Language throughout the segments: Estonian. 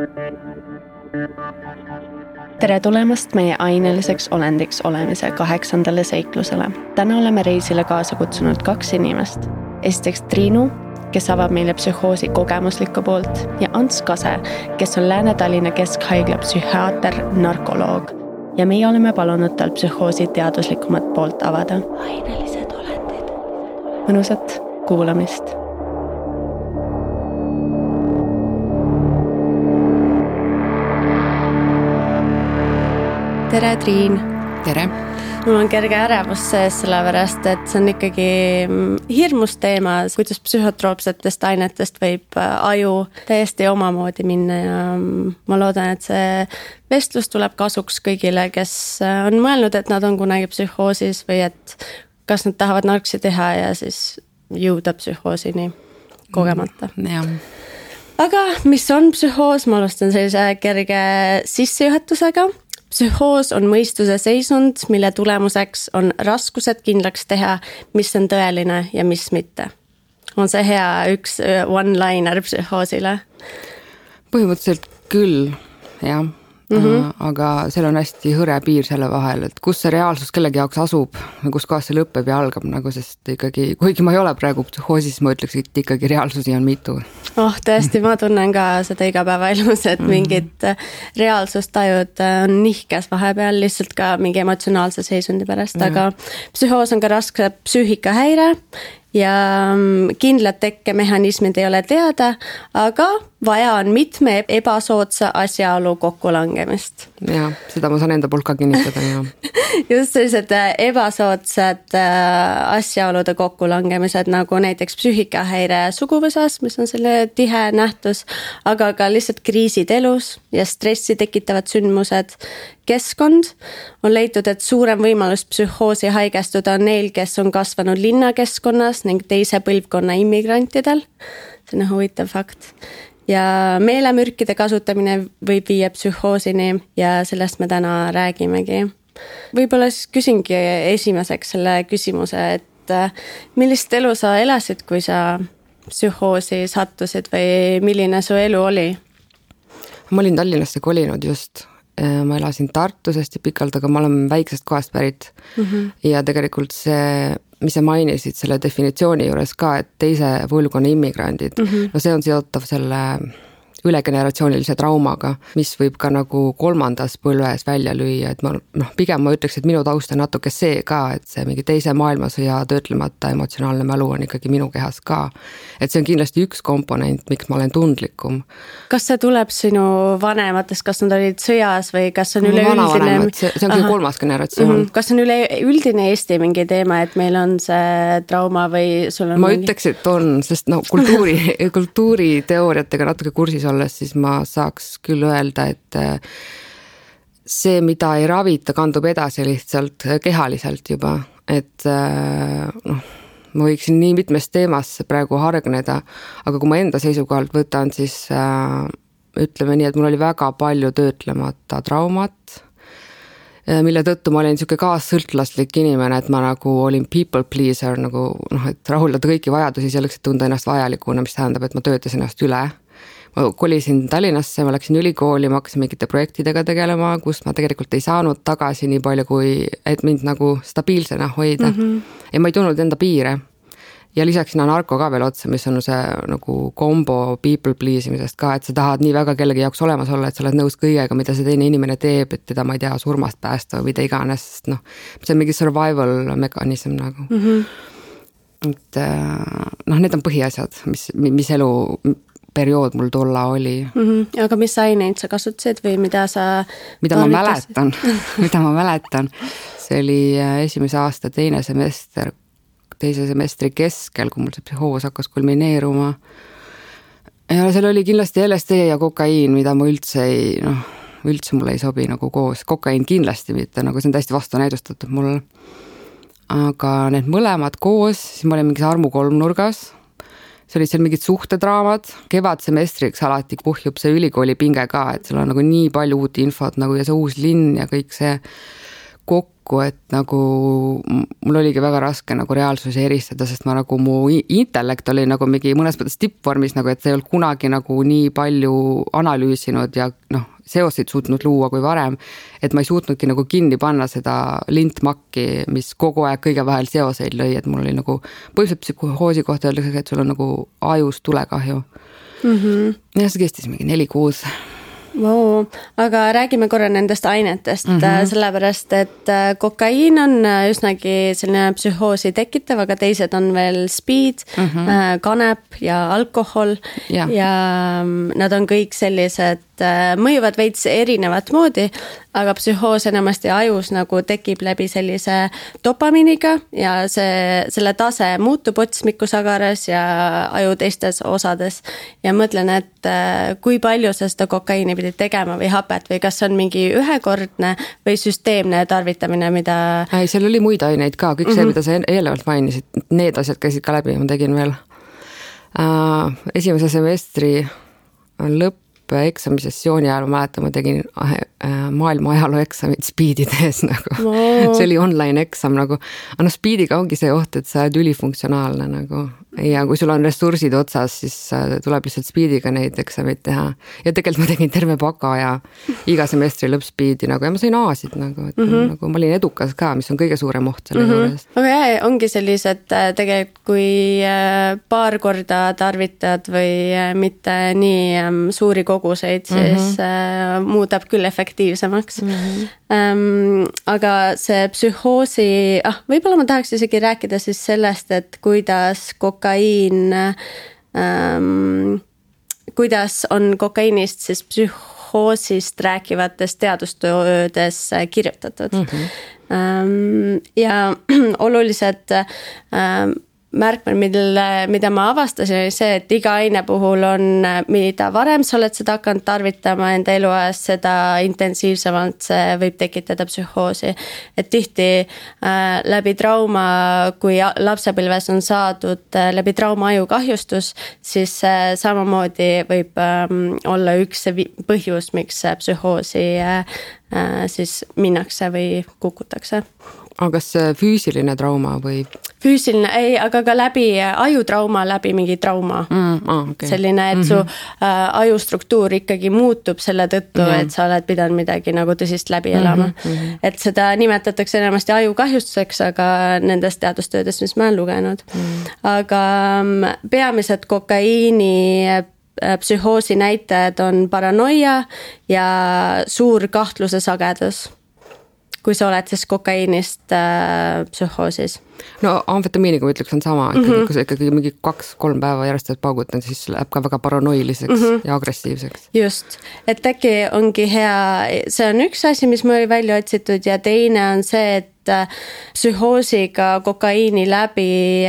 Tere tulemast meie aineliseks olendiks olemise 8. seiklusele. Täna oleme reisile kaasa kutsunud 2 inimest. Esiteks Triinu, kes avab meile psühhoosi kogemuslikku poolt, ja Ants Kase, kes on Lääne-Tallinna Keskhaigla psühhiaater, narkoloog. Ja meie oleme palunud tal psühhoosi teaduslikumat poolt avada. Ainelised olendid. Mõnusat kuulamist. Tere, Triin! Tere! Mul on kerge ärevus sees, sellepärast, et see on ikkagi hirmus teema, kuidas psühhotroopsetest ainetest võib aju täiesti omamoodi minna ja ma loodan, et see vestlus tuleb kasuks kõigile, kes on mõelnud, et nad on kunagi psühhoosis või et kas nad tahavad narksi teha ja siis jõuda psühhoosini kogemata. Ja. Aga mis on psühhoos? Ma alustan sellise kerge sissejuhatusega. Psühhoos on mõistuse seisund, mille tulemuseks on raskused kindlaks teha, mis on tõeline ja mis mitte. On see hea üks one-liner psühhoosile? Põhimõtteliselt küll, jah. Aga seal on hästi hõre piir selle vahel, et kus see reaalsus kellegi jaoks asub ja kus kohas see lõpeb ja algab, nagu sest ikkagi, kuigi ma ei ole praegu psühhoosis, ma ütleks, et ikkagi reaalsusi on mitu. Tõesti, ma tunnen ka seda igapäevaelus, et mingid reaalsustajud on nihkes vahepeal lihtsalt ka mingi emotsionaalse seisundi pärast, aga psühhoos on ka raske psüühikahäire ja kindlad tekkemehhanismid ei ole teada, aga vaja on mitme ebasoodsa asjaolu kokkulangemist. Ja, seda ma saan enda poolt ka kinnitada, jah. Just sellised ebasoodsad asjaolude kokkulangemised, nagu näiteks psüühikahäire suguvõsas, mis on selle tihe nähtus, aga ka lihtsalt kriisid elus ja stressi tekitavad sündmused. Keskkond on leitud, et suurem võimalus psühhoosi haigestuda on neil, kes on kasvanud linnakeskkonnas ning teise põlvkonna immigrantidel. See on huvitav fakt. Ja meelemürkide kasutamine võib viia psühhoosini ja sellest me täna räägimegi. Võib-olla siis küsingi esimeseks selle küsimuse, et millist elu sa elasid, kui sa psühhoosi sattusid või milline su elu oli? Ma olin Tallinnasse kolinud just. Ma elasin Tartus hästi pikalt, aga ma olen väiksest kohast pärit. Ja tegelikult see, mis sa mainisid selle definitsiooni juures ka, et teise põlvkonna immigrandid, no see on seotav selle ülegeneratsioonilise traumaga, mis võib ka nagu 3. põlves välja lüüa, et pigem ma ütleks, et minu taust on natuke see ka, et see mingi teise maailmasõja töötlemata emotsionaalne mälu on ikkagi minu kehas ka. Et see on kindlasti üks komponent, miks ma olen tundlikum. Kas see tuleb sinu vanematest, kas nad olid sõjas või kas on üleüldine? See on 3. generatsioon. Kas on üleüldine Eesti mingi teema, et meil on see trauma või sul on ma ütleks, et on, sest kultuuriteooriatega natuke kursis olles, siis ma saaks küll öelda, et see, mida ei ravita, kandub edasi lihtsalt kehaliselt juba, et ma võiksin nii mitmest teemast praegu hargneda, aga kui ma enda seisukohalt võtan, siis ütleme nii, et mul oli väga palju töötlemata traumat, mille tõttu ma olin niisugune kaassõltlaslik inimene, et ma nagu olin people pleaser, nagu, et rahuldada kõiki vajadusi selleks, et tunda ennast vajalikuna, mis tähendab, et ma töötas ennast üle. Ma kolisin Tallinnasse, ma läksin ülikooli, ma hakkasin mingite projektidega tegelema, kus ma tegelikult ei saanud tagasi nii palju, kui et mind nagu stabiilsena hoida. Ja ma ei tulnud enda piire. Ja lisaks sinna narko ka veel otsa, mis on see nagu kombo people pleasimisest ka, et sa tahad nii väga kellegi jaoks olemas olla, et sa oled nõus kõigega, mida see teine inimene teeb, et teda ma ei tea surmast päästa või mida iganes, sest see on mingi survival mekanism nagu. Et need on põhiasjad, mis elu periood mul tolla oli. Aga mis aineid sa kasutasid või mida sa mida ma mäletan, see oli esimese aasta teise semestri keskel, kui mul see psühhoos hakkas kulmineeruma. Ja seal oli kindlasti LSD ja kokaiin, mida ma üldse mulle ei sobi nagu koos. Kokaiin kindlasti mitte, nagu see on täiesti vastunäidustatud mulle. Aga need mõlemad koos, siis ma olin mingis armu kolmnurgas. See oli seal mingid suhtedraamad, kevadsemestriks alati puhjub see ülikooli pinge ka, et seal on nagu nii palju uut infot nagu ja see uus linn ja kõik see kokku, et nagu mul oligi väga raske nagu reaalsusi eristada, sest ma nagu mu intellekt oli nagu mingi mõnes mõttes tippvormis, nagu et see ei olnud kunagi nagu nii palju analüüsinud ja seoseid suutnud luua kui varem, et ma ei suutnudki nagu kinni panna seda lintmakki, mis kogu aeg kõige vahel seoseid lõi, et mul oli nagu põhiliselt psühhoosi kohta öeldakse, et sul on nagu ajus tulekahju. Ja see kestis mingi 4 kuud. Wow. Aga räägime korra nendest ainetest, sellepärast, et kokaiin on üsnagi selline psühhoosi tekitav, aga teised on veel speed, kanep ja alkohol ja nad on kõik sellised, mõjuvad veits erinevat moodi, aga psühhoos enamasti ajus nagu tekib läbi sellise dopamiiniga ja selle tase muutub otsmikusagaras ja aju teistes osades. Ja mõtlen, et kui palju sa seda kokaiini pidid tegema või hapet või kas on mingi ühekordne või süsteemne tarvitamine, mida... Ei, seal oli muid aineid ka, kõik see, mida sa eelnevalt mainisid, need asjad käisid ka läbi, ma tegin veel esimese semestri eksamisessiooni ajal, ma mäletan, ma tegin maailma ajaloo eksamit speedi tees nagu. See oli online eksam nagu. Aga speediga ongi see oht, et sa oled ülifunktsionaalne nagu. Ja kui sul on ressursid otsas, siis tuleb lihtsalt speediga neid eksamit teha. Ja tegelikult ma tegin terve baka ja iga semestri lõpp speedi nagu ja ma sain aasid nagu, et nagu ma olin edukas ka, mis on kõige suurem oht selle juures. Aga jah, ongi sellised tegelikult, kui paar korda tarvitad või mitte nii suuri koguseid, siis muudab küll efektiivsemaks. Aga see psühhoosi, võib-olla ma tahaks isegi rääkida siis sellest, et kuidas kokaiin, kuidas on kokaiinist siis psühhoosist rääkivates teadustöödes kirjutatud. Ja olulised märkmed, mida ma avastasin, oli see, et iga aine puhul on, mida varem sa oled seda hakanud tarvitama enda eluajast, seda intensiivsemalt see võib tekitada psühhoosi. Et tihti läbi trauma, kui lapsepõlves on saadud läbi trauma ajukahjustus, siis samamoodi võib olla üks põhjus, miks psühhoosi siis minnakse või kukutakse. Aga kas füüsiline trauma või? Füüsiline, ei, aga ka läbi ajutrauma, läbi mingi trauma. Okay. Selline, et su ajustruktuur ikkagi muutub selle tõttu, et sa oled pidanud midagi nagu tõsist läbi elama. Et seda nimetatakse enamasti ajukahjustuseks, aga nendest teadustöödes, mis ma olen lugenud. Aga peamised kokaiini psühhoosi näitajad on paranoia ja suur kahtluse sagedus, kui sa oled siis kokaiinist psühhoosis. No amfetamiiniga ma ütleks on sama, kui sa ikkagi mingi 2-3 päeva järjest paugutan, siis läheb ka väga paranoiliseks ja agressiivseks. Just, et äkki ongi hea, see on üks asi, mis mul oli välja otsitud ja teine on see, et psühhoosiga kokaiini läbi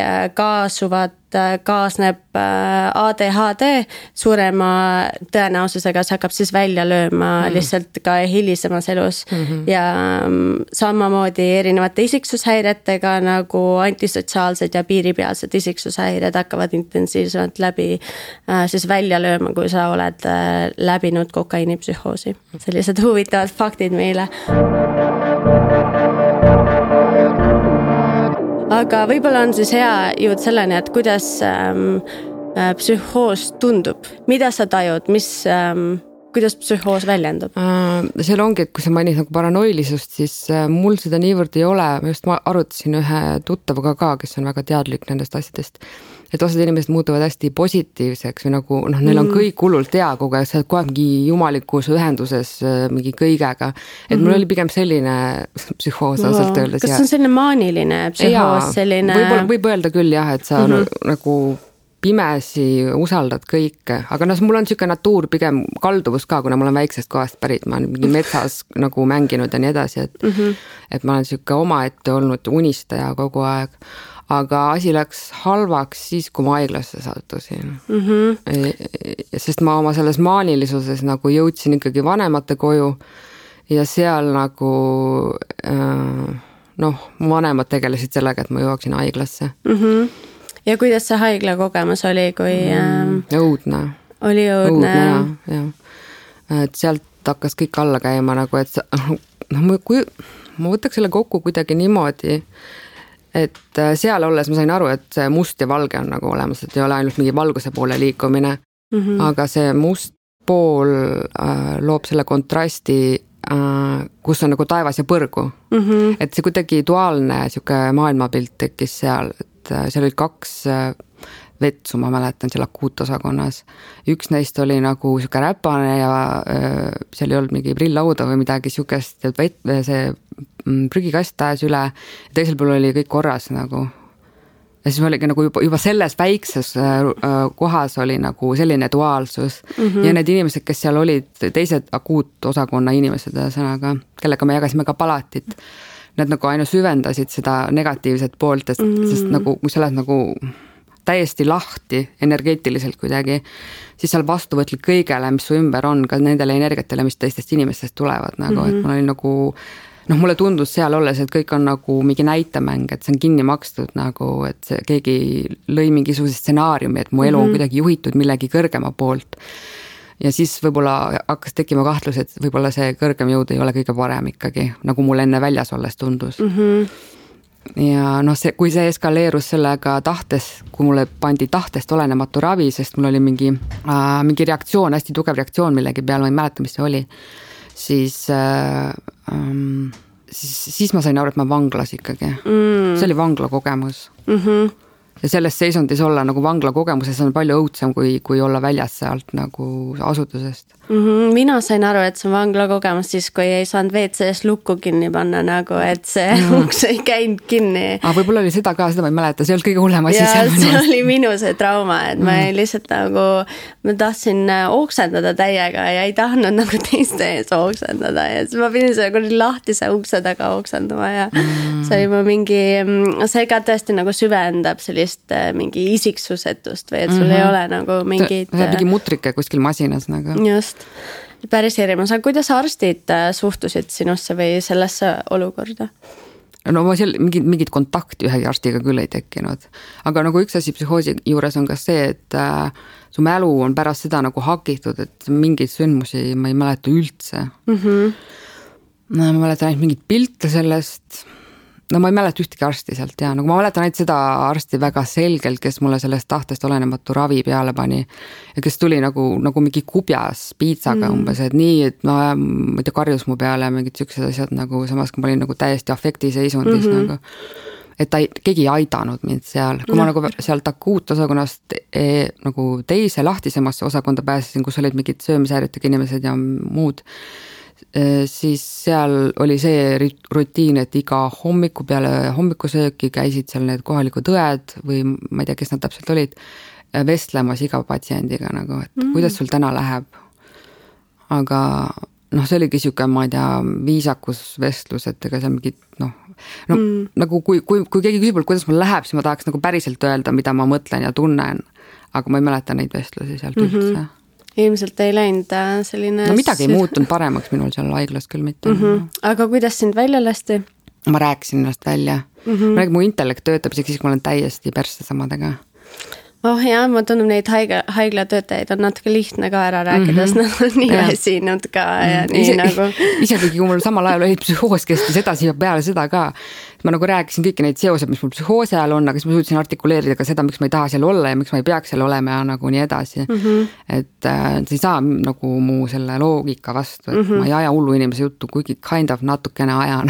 kaasneb ADHD suurema tõenäosusega, see hakkab siis välja lööma lihtsalt ka hilisemas elus ja samamoodi erinevate isiksushäiretega nagu antisotsiaalsed ja piiripealsed isiksushäired hakkavad intensiivsemalt läbi siis välja lööma, kui sa oled läbinud kokaiinipsühhoosi. Sellised huvitavad faktid meile. Aga võib-olla on siis hea jõud selleni, et kuidas psühhoos tundub, mida sa tajud, kuidas psühhoos väljendub? Seal ongi, et kui sa mainid nagu paranoilisust, siis mul seda niivõrd ei ole. Ma arutasin ühe tuttavaga ka, kes on väga teadlik nendest asjadest. Et osad inimesed muutuvad hästi positiivseks või nagu, neil on kõik hullult hea kogu aeg, sa oled kogu aeg mingi jumalikus ühenduses mingi kõigega. Et mul oli pigem selline psühhoos ausalt öeldes. Kas see on selline maaniline psühhoos? Võib öelda küll jah, et sa nagu pimesi usaldad kõike, aga mul on siuke natuur pigem kalduvus ka, kuna ma olen väiksest kohast pärit, ma olen mingi metsas nagu mänginud ja nii edasi, et ma olen siuke omaette olnud unistaja kogu aeg, aga asi läks halvaks siis, kui ma haiglasse sattusin. Sest ma oma selles maanilisuses nagu jõudsin ikkagi vanemate koju ja seal nagu vanemad tegelesid sellega, et ma jõuaksin haiglasse. Ja kuidas see haigla kogemus oli, kui... Õudne. Oli õudne. Ja. Et sealt hakkas kõik alla käima nagu, et ma võtaks selle kokku kuidagi niimoodi, et seal olles ma sain aru, et see must ja valge on nagu olemas, et ei ole ainult mingi valguse poole liikumine, aga see must pool loob selle kontrasti, kus on nagu taevas ja põrgu. Et see kuidagi duaalne siuke maailmapilt tekkis seal, et seal olid 2 vetsu, ma mäletan, seal akuutosakonnas. Üks neist oli nagu siuke räpane ja seal ei olnud mingi prillauda või midagi siukest, see prügikast tajas üle ja teisel pool oli kõik korras nagu. Ja siis oligi nagu juba selles väikses kohas oli nagu selline duaalsus ja need inimesed, kes seal olid, teised akuutosakonna inimesed sõnaga, kellega me jagasime ka palatit, need nagu aina süvendasid seda negatiivset poolt, sest nagu, kui sa oled nagu täiesti lahti energeetiliselt kuidagi, siis seal vastuvõtlik kõigele, mis su ümber on, ka nendele energiatele, mis teistest inimestest tulevad nagu, et mul oli nagu mulle tundus seal olles, et kõik on nagu mingi näitemäng, et see on kinni makstud nagu, et see, keegi lõi mingisuguse stsenaariumi, et mu elu on kuidagi juhitud millegi kõrgema poolt. Ja siis võib-olla hakkas tekkima kahtlus, et võib-olla see kõrgem jõud ei ole kõige parem ikkagi, nagu mul enne väljas olles tundus. Ja kui see eskaleerus sellega tahtes, kui mulle pandi tahtest olenematu ravi, sest mul oli mingi reaktsioon, hästi tugev reaktsioon millegi peale, ma ei mäleta, mis see oli, siis ma sain aru, et ma vanglas ikkagi. See oli vangla kogemus. Ja selles seisundis olla nagu vangla kogemuses on palju õudsem, kui olla väljas sealt nagu asutusest. Mina sain aru, et see on vangla kogemus siis, kui ei saanud WC-s lukku kinni panna nagu, et see uks ei käinud kinni. Võib-olla oli seda ka, seda ma ei mäleta, see oli kõige hullem asi. Ja see oli minu see trauma, et ma lihtsalt nagu, ma tahtsin ooksendada täiega ja ei tahtnud nagu teiste ees ooksendada ja siis ma pidin selle lahtise ukse taga ooksendama ja see oli mingi, see ka tõesti nagu süvendab sellist mingi isiksusetust või et sul ei ole nagu mingid... See mingi mutrike kuskil masinas nagu. Just. Päris erimus. Aga kuidas arstid suhtusid sinusse või sellesse olukorda? No ma seal mingid kontakti ühegi arstiga küll ei tekkinud. Aga nagu üks asi psühhoosi juures on ka see, et su mälu on pärast seda nagu hakitud, et mingeid sündmusi ma ei mäleta üldse. Ma mäletan ainult mingid pilte sellest. No ma ei mäleta ühtegi arsti sealt ja nagu ma mäletan ainult seda arsti väga selgelt, kes mulle sellest tahtest olenematu ravi peale pani ja kes tuli nagu mingi kubjas piitsaga umbes, et nii, et ma ei tea, karjus mu peale mingid siuksed asjad nagu, samas kui ma olin nagu täiesti afektiseisundis nagu, et keegi ei aidanud mind seal, kui ma nagu sealt akuutosakonnast nagu teise lahtisemasse osakonda pääsesin, kus olid mingid söömishäiretega inimesed ja muud, siis seal oli see rutiin, et iga hommiku peale hommikusööki käisid seal need kohalikud õed või ma ei tea, kes nad täpselt olid, vestlemas iga patsiendiga nagu, et kuidas sul täna läheb. Aga see oligi siuke, ma ei tea, viisakus vestlus, et ega see mingid, nagu kui keegi küsib, kuidas mul läheb, siis ma tahaks nagu päriselt öelda, mida ma mõtlen ja tunnen, aga ma ei mäleta neid vestlusi sealt üldse. Ilmselt ei läinud selline... No midagi ei muutunud paremaks minul seal haiglas küll mitte. Aga kuidas sind välja lasti? Ma rääkisin ennast välja. Ma räägin, mu intellekt töötab, siis ma olen täiesti persse samadega. Ja, ma tunnen neid haiglatöötajaid on natuke lihtne ka ära rääkida, sest nad on nii väsinud ka ja nii nagu... Isegi kui mul samal ajal oli psühhoos kestis edasi ja peale seda ka, ma nagu rääkisin kõiki neid seosed, mis mul psühhoosi ajal on, aga siis ma suutsin artikuleerida ka seda, miks ma ei taha seal olla ja miks ma ei peaks seal olema ja nagu nii edasi. Et see ei saa nagu mu selle loogika vastu, et ma ei aja hullu inimese juttu, kuigi kind of natukene ajan,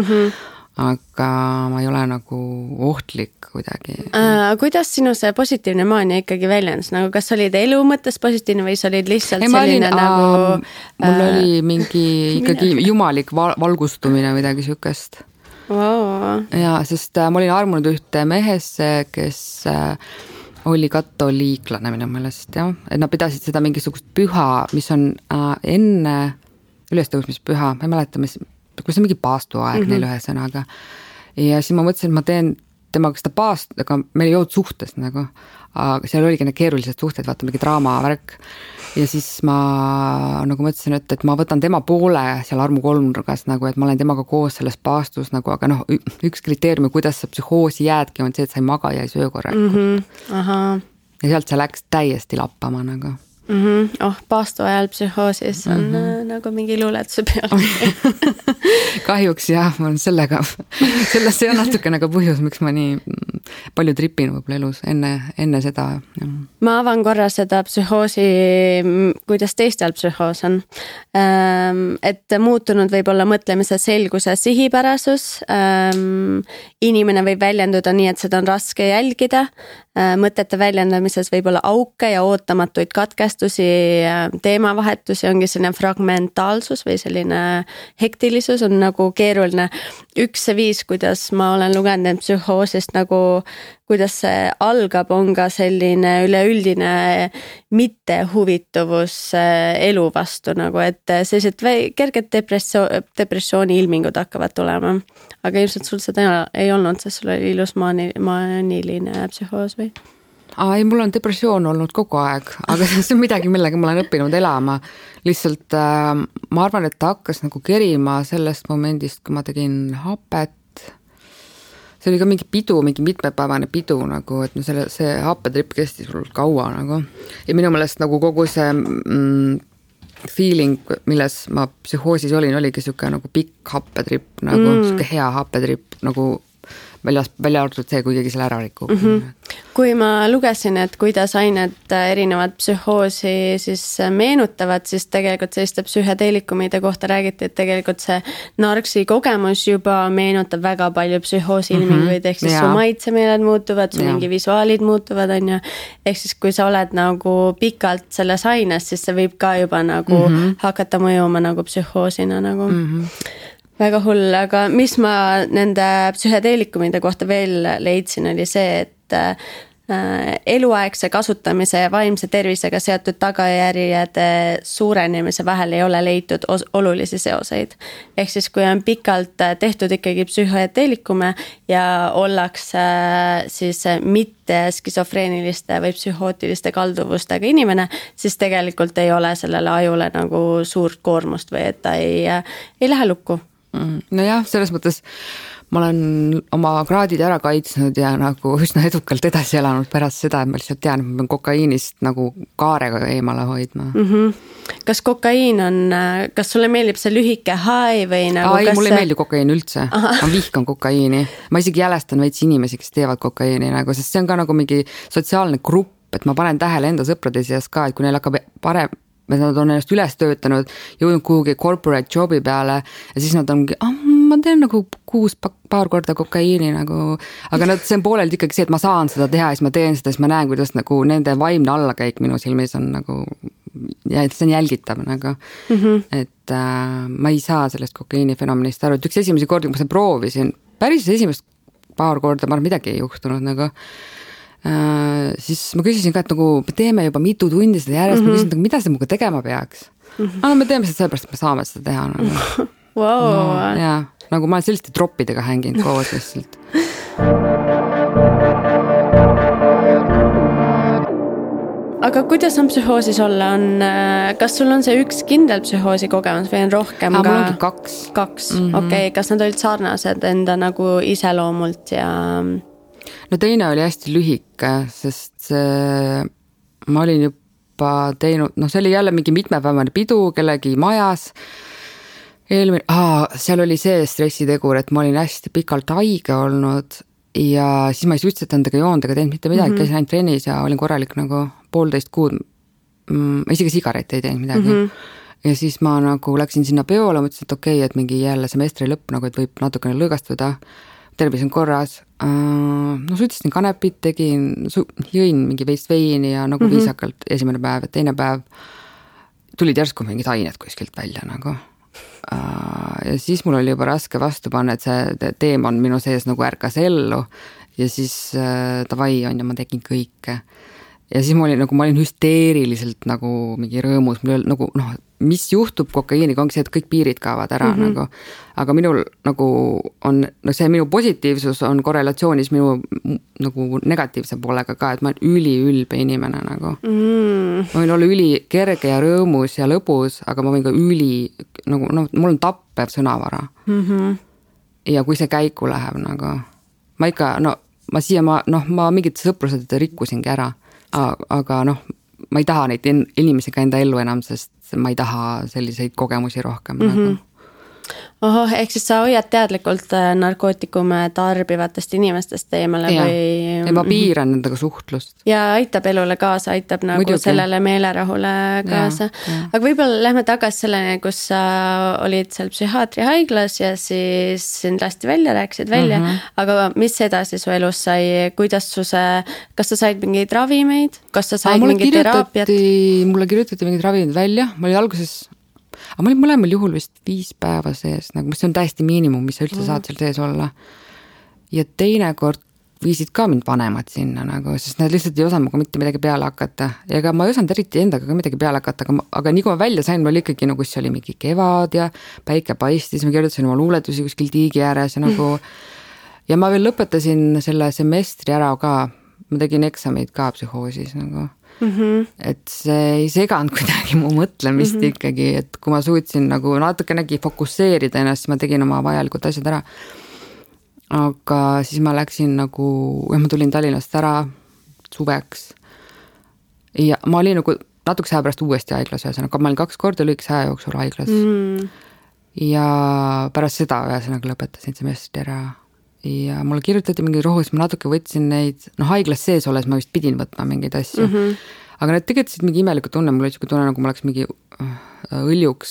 aga ma ei ole nagu ohtlik kuidagi. Kuidas sinu see positiivne maania ikkagi väljendas? Nagu kas olid elu mõttes positiivne või sa olid lihtsalt selline nagu... Mul oli mingi ikkagi jumalik valgustumine midagi siukest. Wow. Ja, sest ma olin armunud ühte mehesse, kes oli katoliiklane minu meelest, jah. Et nad pidasid seda mingisugust püha, mis on enne ülestõusmispüha, ma ei mäleta, kui see mingi paastuaeg neil ühe sõnaga. Ja siis ma mõtlesin, et ma teen temaga seda paast, aga meil ei olnud suhtes nagu, aga seal oligi need keerulised suhted, vaata mingi draama värk. Ja siis ma nagu mõtlesin, et ma võtan tema poole seal armu kolmnurgas nagu, et ma olen temaga koos selles paastus nagu, aga üks kriteeriumi, kuidas sa psühhoosi jäädki, on see, et sa ei maga ja ei söö korrakult. Ja sealt see läks täiesti lappama nagu. Paastu ajal psühhoosis on nagu mingi luuletuse peal. Kahjuks jah, ma olen sellega, see on natuke nagu põhjus, miks ma nii palju tripin võib-olla elus enne seda. Ma avan korra seda psühhoosi, kuidas teistel psühhoos on. Et muutunud võib olla mõtlemise selgus ja sihipärasus. Inimene võib väljenduda nii, et seda on raske jälgida. Mõtete väljendamises võib olla auke ja ootamatuid katkestusi, teemavahetusi, ongi selline fragmentaalsus või selline hektilisus on nagu keeruline. Üks viis, kuidas ma olen lugenud psühhoosist nagu, kuidas see algab, on ka selline üleüldine mittehuvituvus elu vastu nagu, et sellised kerged depressiooni ilmingud hakkavad tulema. Aga ilmselt sul seda ei olnud, sest sul oli ilus maaniline psühhoos või? Ei, mul on depressioon olnud kogu aeg, aga see on midagi, millega ma olen õppinud elama. Lihtsalt ma arvan, et ta hakkas nagu kerima sellest momendist, kui ma tegin hapet. See oli ka mingi pidu, mingi mitmepäevane pidu nagu, et see hapetripp kestis kaua nagu. Ja minu meelest nagu kogu see feeling, milles ma psühhoosis oligi siuke nagu pikk hapetripp, nagu siuke hea hapetripp, nagu välja arvatud see, kui keegi selle ära rikub. Kui ma lugesin, et kuidas ained erinevad psühhoosi siis meenutavad, siis tegelikult selliste psühhedeelikumide kohta räägiti, et tegelikult see narksi kogemus juba meenutab väga palju psühhoosi ilminguid, ehk siis su maitsemeeled muutuvad, su mingi visuaalid muutuvad, on ju. Ehk siis kui sa oled nagu pikalt selles aines, siis see võib ka juba nagu hakata mõjuma nagu psühhoosina nagu. Väga hull, aga mis ma nende psühhedeelikumide kohta veel leidsin, oli see, et eluaegse kasutamise ja vaimse tervisega seotud tagajärjede suurenemise vahel ei ole leitud olulisi seoseid. Ehk siis kui on pikalt tehtud ikkagi psühhedeelikume ja ollakse siis mitte skisofreeniliste või psühhootiliste kalduvustega inimene, siis tegelikult ei ole sellele ajule nagu suurt koormust või et ta ei lähe lukku. No jah, selles mõttes ma olen oma kraadid ära kaitsnud ja nagu üsna edukalt edasi elanud pärast seda, et ma lihtsalt tean, et ma pean kokaiinist nagu kaarega eemale hoidma. Kas kokaiin on, kas sulle meeldib see lühike hai või nagu? Ei, mulle ei meeldi kokaiin üldse. Ma vihkan kokaiini. Ma isegi jälestan veits inimesi, kes teevad kokaiini nagu, sest see on ka nagu mingi sotsiaalne grupp, et ma panen tähele enda sõprade seas ka, et kui neil hakkab parem, nad on ennast üles töötanud, jõudnud kuhugi corporate jobi peale ja siis nad ongi, ma teen nagu 6 paar korda kokaiini nagu, aga see on poolelt ikkagi see, et ma saan seda teha ja siis ma teen seda, siis ma näen, kuidas nagu nende vaimne allakäik minu silmis on nagu, ja see on jälgitav nagu, et ma ei saa sellest kokaiini fenomenist aru, et üks esimesi kordi, kui ma seda proovisin, päris esimest paar korda ma midagi ei juhtunud nagu, siis ma küsisin ka, et nagu me teeme juba mitu tundi seda järjest, ma küsisin, mida seda muga tegema peaks. Me teeme seda sellepärast, et me saame seda teha. Nagu. Wow. No, ja, nagu ma olen selliste troppidega hänginud koos lihtsalt. Aga kuidas on psühhoosis olla? Kas sul on see üks kindel psühhoosi kogemus või on rohkem ka? Mul ongi 2. Okei, kas nad olid sarnased enda nagu iseloomult ja... No teine oli hästi lühike, sest ma olin juba teinud, see oli jälle mingi mitmepäevane pidu kellegi majas. Seal oli see stressitegur, et ma olin hästi pikalt haige olnud ja siis ma ei suitset endaga joond ega teinud mitte midagi, käisin ainult trennis ja olin korralik nagu 1,5 kuud, isegi sigaret ei teinud midagi. Ja siis ma nagu läksin sinna peole, mõtlesin, et okei, et mingi jälle semestri lõpp, nagu, et võib natukene lõõgastuda. Tervis on korras, suitsin kanepit, jõin mingi veist veini ja nagu viisakalt esimene päev, et teine päev tulid järsku mingid ained kuskilt välja nagu. Ja siis mul oli juba raske vastu panna, et see teemon minu sees nagu ärkas ellu ja siis davai on ja ma tegin kõike. Ja siis ma olin hüsteeriliselt nagu mingi rõõmus, nagu mis juhtub kokaiiniga ongi see, et kõik piirid kaovad ära nagu, aga minul nagu on, see minu positiivsus on korrelatsioonis minu nagu negatiivse poolega ka, et ma olen üliülbe inimene nagu. Ma võin olla üli kerge ja rõõmus ja lõbus, aga ma võin ka nagu, mul on tappev sõnavara. Ja kui see käiku läheb nagu, ma ikka, ma mingid sõprused rikkusingi ära. Aga ma ei taha neid inimesi ka enda ellu enam, sest ma ei taha selliseid kogemusi rohkem nagu. Ohoh, ehk siis sa hoiad teadlikult narkootikume tarbivatest inimestest eemale või? Ja ma piiran nendega suhtlust. Ja aitab elule kaasa, aitab nagu muidugi. Sellele meelerahule kaasa. Aga võib-olla lähme tagasi selleni, kus sa olid seal psühhiaatri haiglas ja siis sind lasti välja, rääkisid välja. Aga mis edasi su elus sai? Kuidas kas sa said mingeid ravimeid? Kas sa said mingit teraapiat? Mulle kirjutati mingid ravimid välja. Ma olin alguses aga ma olin mõlemal juhul vist 5 päeva sees, nagu mis on täiesti miinimum, mis sa üldse saad seal sees olla. Ja teinekord viisid ka mind vanemad sinna, nagu, sest nad lihtsalt ei osanud mitte midagi peale hakata. Ja ega ma ei osanud eriti endaga ka midagi peale hakata, aga nii kui ma välja sain, mul oli ikkagi nagu, kus oli mingi kevad ja päike paistis, ma kirjutasin oma luuletusi kuskil tiigi ääres ja nagu ja ma veel lõpetasin selle semestri ära ka, ma tegin eksameid ka psühhoosis nagu. Et see ei seganud kuidagi mu mõtlemist ikkagi, et kui ma suutsin nagu natukenegi fokusseerida ennast, siis ma tegin oma vajalikud asjad ära. Aga siis ma läksin nagu, ma tulin Tallinnast ära suveks ja ma olin nagu natukese aja pärast uuesti haiglas ühesõnaga, ma olin 2 korda lühikese aja jooksul haiglas ja pärast seda ühesõnaga lõpetasin semestri ära. Ja mulle kirjutati mingi rohus, ma natuke võtsin neid, haiglas sees olles ma vist pidin võtma mingeid asju. Aga need tegetasid mingi imeliku tunne, mul oli siuke tunne, nagu ma oleks mingi õljuks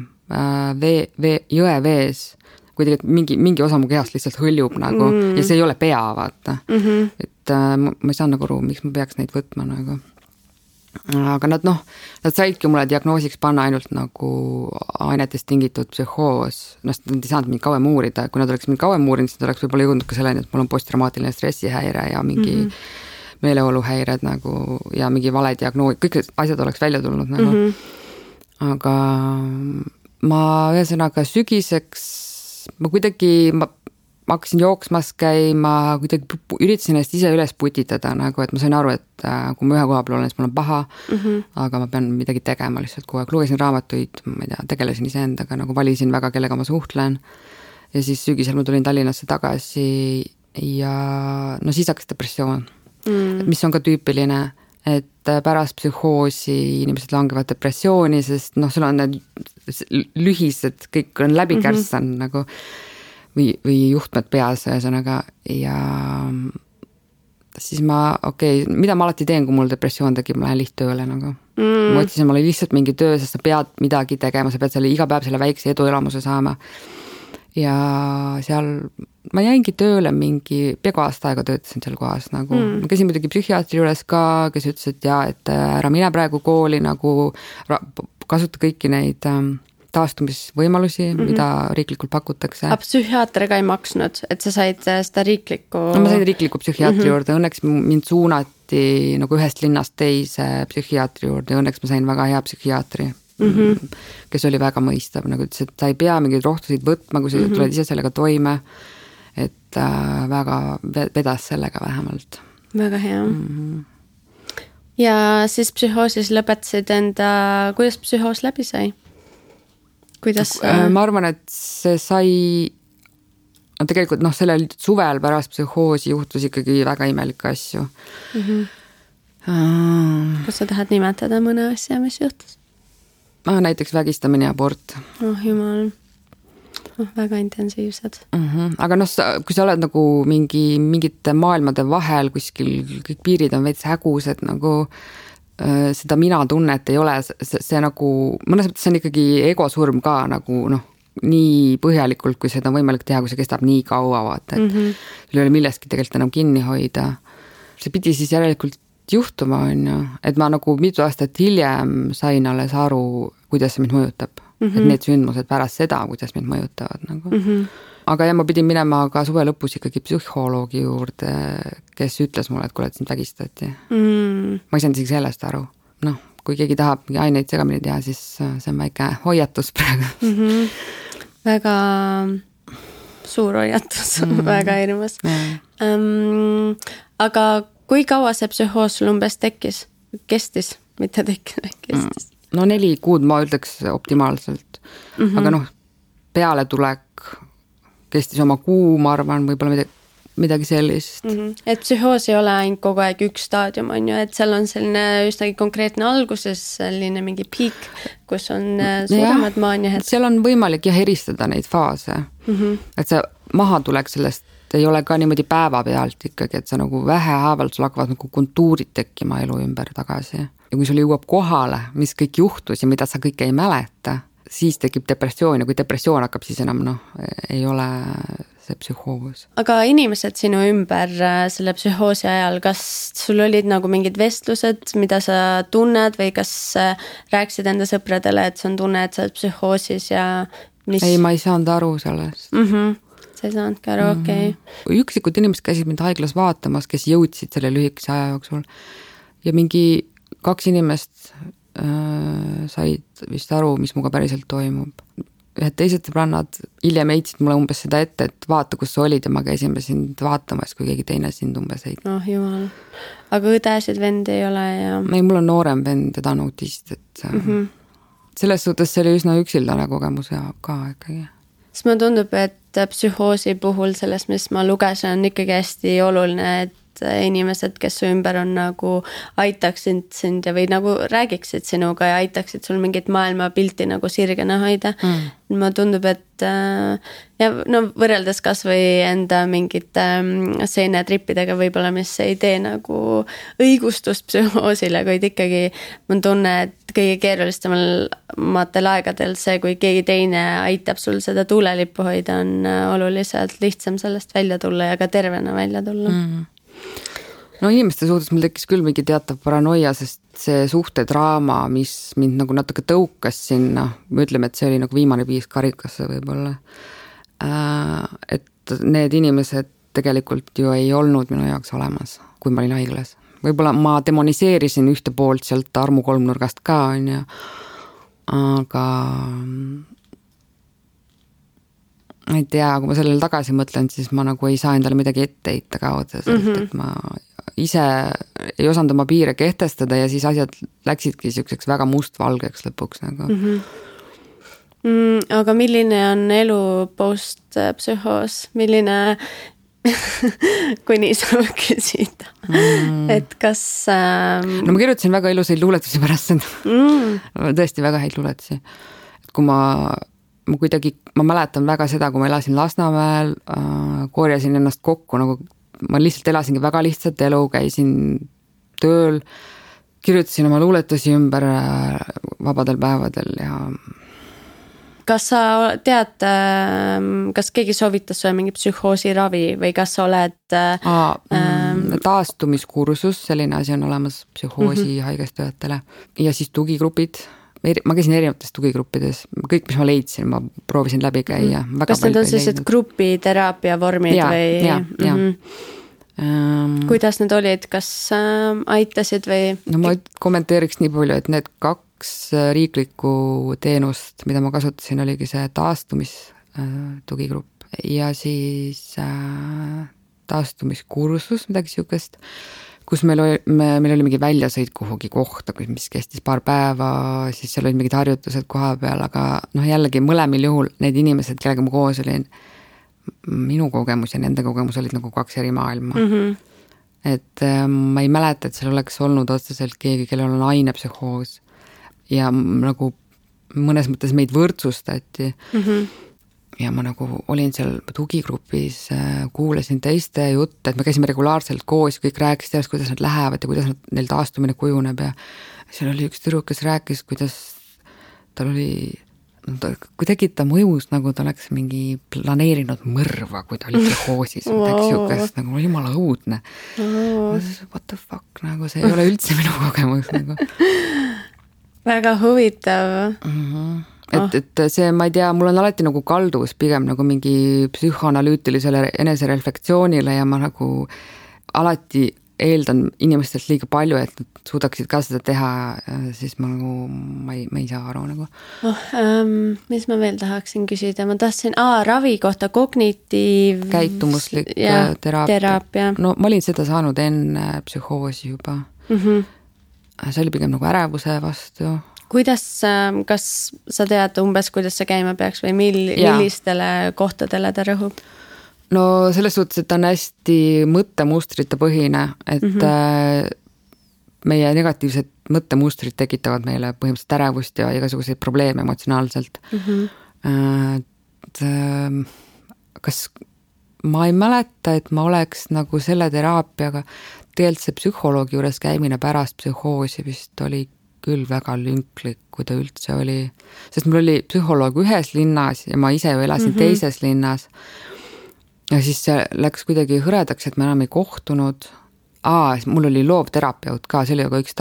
jõe vees, kui tegelikult mingi osa mu kehast lihtsalt hõljub nagu, ja see ei ole pea, vaata. Et ma ei saa nagu aru, miks ma peaks neid võtma nagu. Aga nad saidki mulle diagnoosiks panna ainult nagu ainetest tingitud psühhoos. Nad ei saanud mind kauem uurida. Kui nad oleks mind kauem uurinud, siis nad oleks võib-olla jõudnud ka selleni, et mul on posttraumaatiline stressihäire ja mingi meeleoluhäired nagu, ja mingi vale diagnoos. Kõik asjad oleks välja tulnud nagu. Aga ma ühesõnaga sügiseks ma kuidagi ma hakkasin jooksmas käima, kuidagi üritasin ennast ise üles putitada, nagu, et ma sain aru, et kui ma ühe koha peal olen, siis mul on paha, aga ma pean midagi tegema lihtsalt kogu aeg. Lugesin raamatuid, ma ei tea, tegelesin iseendaga, nagu valisin väga, kellega ma suhtlen. Ja siis sügisel ma tulin Tallinnasse tagasi ja siis hakkas depressioon, mis on ka tüüpiline, et pärast psühhoosi inimesed langevad depressiooni, sest sul on need lühised, kõik on läbi kärssan nagu või juhtmed peas ühesõnaga ja siis mida ma alati teen, kui mul depressioon tekib, ma lähen lihttööle nagu. Ma otsisin, ma olin lihtsalt mingi töö, sest sa pead midagi tegema, sa pead selle iga päev selle väikse eduelamuse saama. Ja seal ma jäingi tööle peaaegu aasta aega töötasin seal kohas nagu. Ma käisin muidugi psühhiaatri juures ka, kes ütles, et et ära mine praegu kooli nagu kasuta kõiki neid taastumisvõimalusi, mida riiklikult pakutakse. Aga psühhiaater ka ei maksnud, et sa said seda riiklikku... ma sain riikliku psühhiaatri juurde, õnneks mind suunati nagu ühest linnast teise psühhiaatri juurde ja õnneks ma sain väga hea psühhiaatri, kes oli väga mõistav, nagu ütles, et sa ei pea mingeid rohtusid võtma, kui sa tuled ise sellega toime, et väga vedas sellega vähemalt. Väga hea. Ja siis psühhoosis lõpetasid kuidas psühhoos läbi sai? Kuidas? Ma arvan, et see sai tegelikult sellel suvel pärast psühhoosi juhtus ikkagi väga imelikke asju. Kas sa tahad nimetada mõne asja, mis juhtus? Näiteks vägistamine ja abort. Jumal, väga intensiivsed. Aga kui sa oled nagu mingite maailmade vahel kuskil, kõik piirid on veits hägused nagu seda mina tunnet ei ole, see nagu, mõnes mõttes see on ikkagi egosurm ka nagu nii põhjalikult, kui seda on võimalik teha, kui see kestab nii kaua, vaata, et sul ei ole millestki tegelikult enam kinni hoida. See pidi siis järelikult juhtuma, et ma nagu mitu aastat hiljem sain alles aru, kuidas see mind mõjutab. Et need sündmused pärast seda, kuidas mind mõjutavad nagu. Aga ma pidin minema ka suve lõpus ikkagi psühholoogi juurde, kes ütles mulle, et kuule, et sind vägistati. Ma ei saanud isegi sellest aru. Kui keegi tahab mingi aineid segamini teha, siis see on väike hoiatus praegu. Väga suur hoiatus, väga hirmus. Aga kui kaua see psühhoos sul umbes kestis, mitte kestis? 4 kuud ma ütleks optimaalselt. Aga peale tulek kestis oma kuu, ma arvan, võib-olla midagi sellist. Et psühhoos ei ole ainult kogu aeg üks staadium, on ju, et seal on selline üsnagi konkreetne alguses selline mingi piik, kus on suuremad maaniahed. Seal on võimalik eristada neid faase, et see maha tuleks sellest ei ole ka niimoodi päeva pealt ikkagi, et sa nagu vähehäälalt sul hakkavad nagu kontuurid tekkima elu ümber tagasi. Ja kui sul jõuab kohale, mis kõik juhtus ja mida sa kõike ei mäleta, siis tekib depressioon ja kui depressioon hakkab, siis enam ei ole see psühhoos. Aga inimesed sinu ümber selle psühhoosi ajal, kas sul olid nagu mingid vestlused, mida sa tunned või kas rääkisid enda sõpradele, et see on tunne, et sa oled psühhoosis ja mis... Ei, ma ei saanud aru sellest. Sa ei saanudki aru, okei. Üksikud inimesed käisid mind haiglas vaatamas, kes jõudsid selle lühikese aja jooksul ja mingi 2 inimest said vist aru, mis muga päriselt toimub. Ühed teised sõbrannad hiljem heitsid mulle umbes seda ette, et vaata, kus sa olid ja ma käisime sind vaatamas, kui keegi teine sind umbes heitnud. Oh, jumal. Aga õdesid vend ei ole ja... Ei, mul on noorem vend ja ta on autist, et selles suhtes see oli üsna üksildane kogemus ja ka ikkagi. Siis ma tundub, et psühhoosi puhul sellest, mis ma lugesin, on ikkagi hästi oluline, et inimesed, kes su ümber on nagu aitaksid sind ja või nagu räägiksid sinuga ja aitaksid sul mingit maailmapilti nagu sirgena hoida. Ma tundub, et ja no võrreldes kas või enda mingite seenetrippidega võib-olla, mis ei tee nagu õigustust psühhoosile, kuid ikkagi ma tunne, et kõige keerulisematel aegadel see, kui keegi teine aitab sul seda tuulelippu hoida, on oluliselt lihtsam sellest välja tulla ja ka tervena välja tulla. No inimeste suhtes mul tekkis küll mingi teatav paranoia, sest see suhtedraama, mis mind nagu natuke tõukas sinna, me ütleme, et see oli nagu viimane piis karikasse võib-olla. Et need inimesed tegelikult ju ei olnud minu jaoks olemas, kui ma olin haiglas. Võib-olla ma demoniseerisin ühte poolt sealt armu kolmnurgast ka, on ju, aga ma ei tea, kui ma sellele tagasi mõtlen, siis ma nagu ei saa endale midagi ette heita ka otseselt, et ma ise ei osanud oma piire kehtestada ja siis asjad läksidki selliseks väga mustvalgeks lõpuks nagu. Aga milline on elu post-psühhoos? Milline, kui nii saab küsida, et kas... No ma kirjutasin väga ilusaid luuletusi pärast seda. Tõesti väga häid luuletusi. Et kui ma mäletan väga seda, kui ma elasin Lasnamäel, korjasin ennast kokku, nagu ma lihtsalt elasingi väga lihtsalt elu, käisin tööl, kirjutasin oma luuletusi ümber vabadel päevadel ja... Kas sa tead, kas keegi soovitas sulle mingi psühhoosi ravi või kas sa oled... Taastumiskursus, selline asi on olemas psühhoosi haigestööjatele ja siis tugigrupid. Ma käisin erinevates tugigruppides, kõik, mis ma leidsin, ma proovisin läbi käia. Kas need on sellised grupiteraapia vormid või? Ja. Kuidas need olid, kas aitasid või? No ma kommenteeriks nii palju, et need 2 riiklikku teenust, mida ma kasutasin, oligi see taastumistuigrupp ja siis taastumiskursus, midagi siukest, kus meil oli mingi väljasõit kuhugi kohta, mis kestis paar päeva, siis seal olid mingid harjutused koha peal, aga jällegi mõlemil juhul need inimesed, kellega ma koos olin, minu kogemus ja nende kogemus olid nagu 2 eri maailma. Et ma ei mäleta, et seal oleks olnud otseselt keegi, kellel on ainepsühhoos ja nagu mõnes mõttes meid võrdsustati. Ja ma nagu olin seal tugigrupis, kuulasin teiste jutte, et me käisime regulaarselt koos, kõik rääkis sellest, kuidas nad lähevad ja kuidas neil taastumine kujuneb ja seal oli üks tüdruk, kes rääkis, kuidas tal oli, kuidagi ta mõjus, nagu ta oleks mingi planeerinud mõrva, kui ta oli psühhoosis, nagu jumala õudne. What the fuck, nagu see ei ole üldse minu kogemus. Nagu. Väga huvitav. Et see, ma ei tea, mul on alati nagu kalduvus pigem nagu mingi psühhoanalüütilisele enesereflektsioonile ja ma nagu alati eeldan inimestelt liiga palju, et nad suudaksid ka seda teha, siis ma nagu, ma ei saa aru nagu. Mis ma veel tahaksin küsida? Ma tahtsin, ravi kohta käitumuslik teraapia. No ma olin seda saanud enne psühhoosi juba. See oli pigem nagu ärevuse vastu. Kuidas, kas sa tead umbes, kuidas see käima peaks või millistele kohtadele ta rõhub? no selles suhtes, et ta on hästi mõttemustrite põhine, et meie negatiivsed mõttemustrid tekitavad meile põhimõtteliselt ärevust ja igasuguseid probleeme emotsionaalselt. Kas ma ei mäleta, et ma oleks nagu selle teraapiaga, tegelikult see psühholoogi juures käimine pärast psühhoosi vist oli küll väga lünklik, kui ta üldse oli, sest mul oli psühholoog ühes linnas ja ma ise ju elasin teises linnas ja siis see läks kuidagi hõredaks, et me enam ei kohtunud. Mul oli loovterapeut ka, see oli aga üks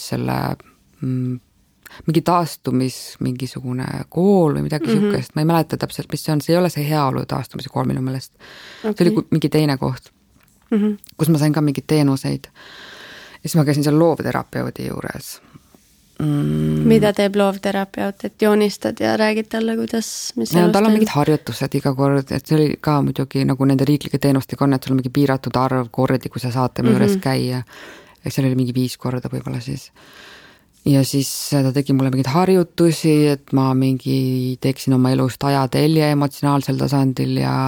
mingisugune kool või midagi sihukest, ma ei mäleta täpselt, mis see on, see ei ole see heaolu taastumise kool minu meelest. Okay. See oli mingi teine koht, kus ma sain ka mingeid teenuseid. Ja siis ma käisin seal loovterapeudi juures. Mida teeb loovterapeut, et joonistad ja räägid talle, kuidas mis ja, tal on mingid harjutused iga kord, et see oli ka muidugi nagu nende riiklike teenustega on, et sul on mingi piiratud arv kordi, kui sa saate juures käia. Ja seal oli mingi 5 korda võib-olla siis. Ja siis ta tegi mulle mingeid harjutusi, et ma teeksin oma elust ajatelje emotsionaalsel tasandil ja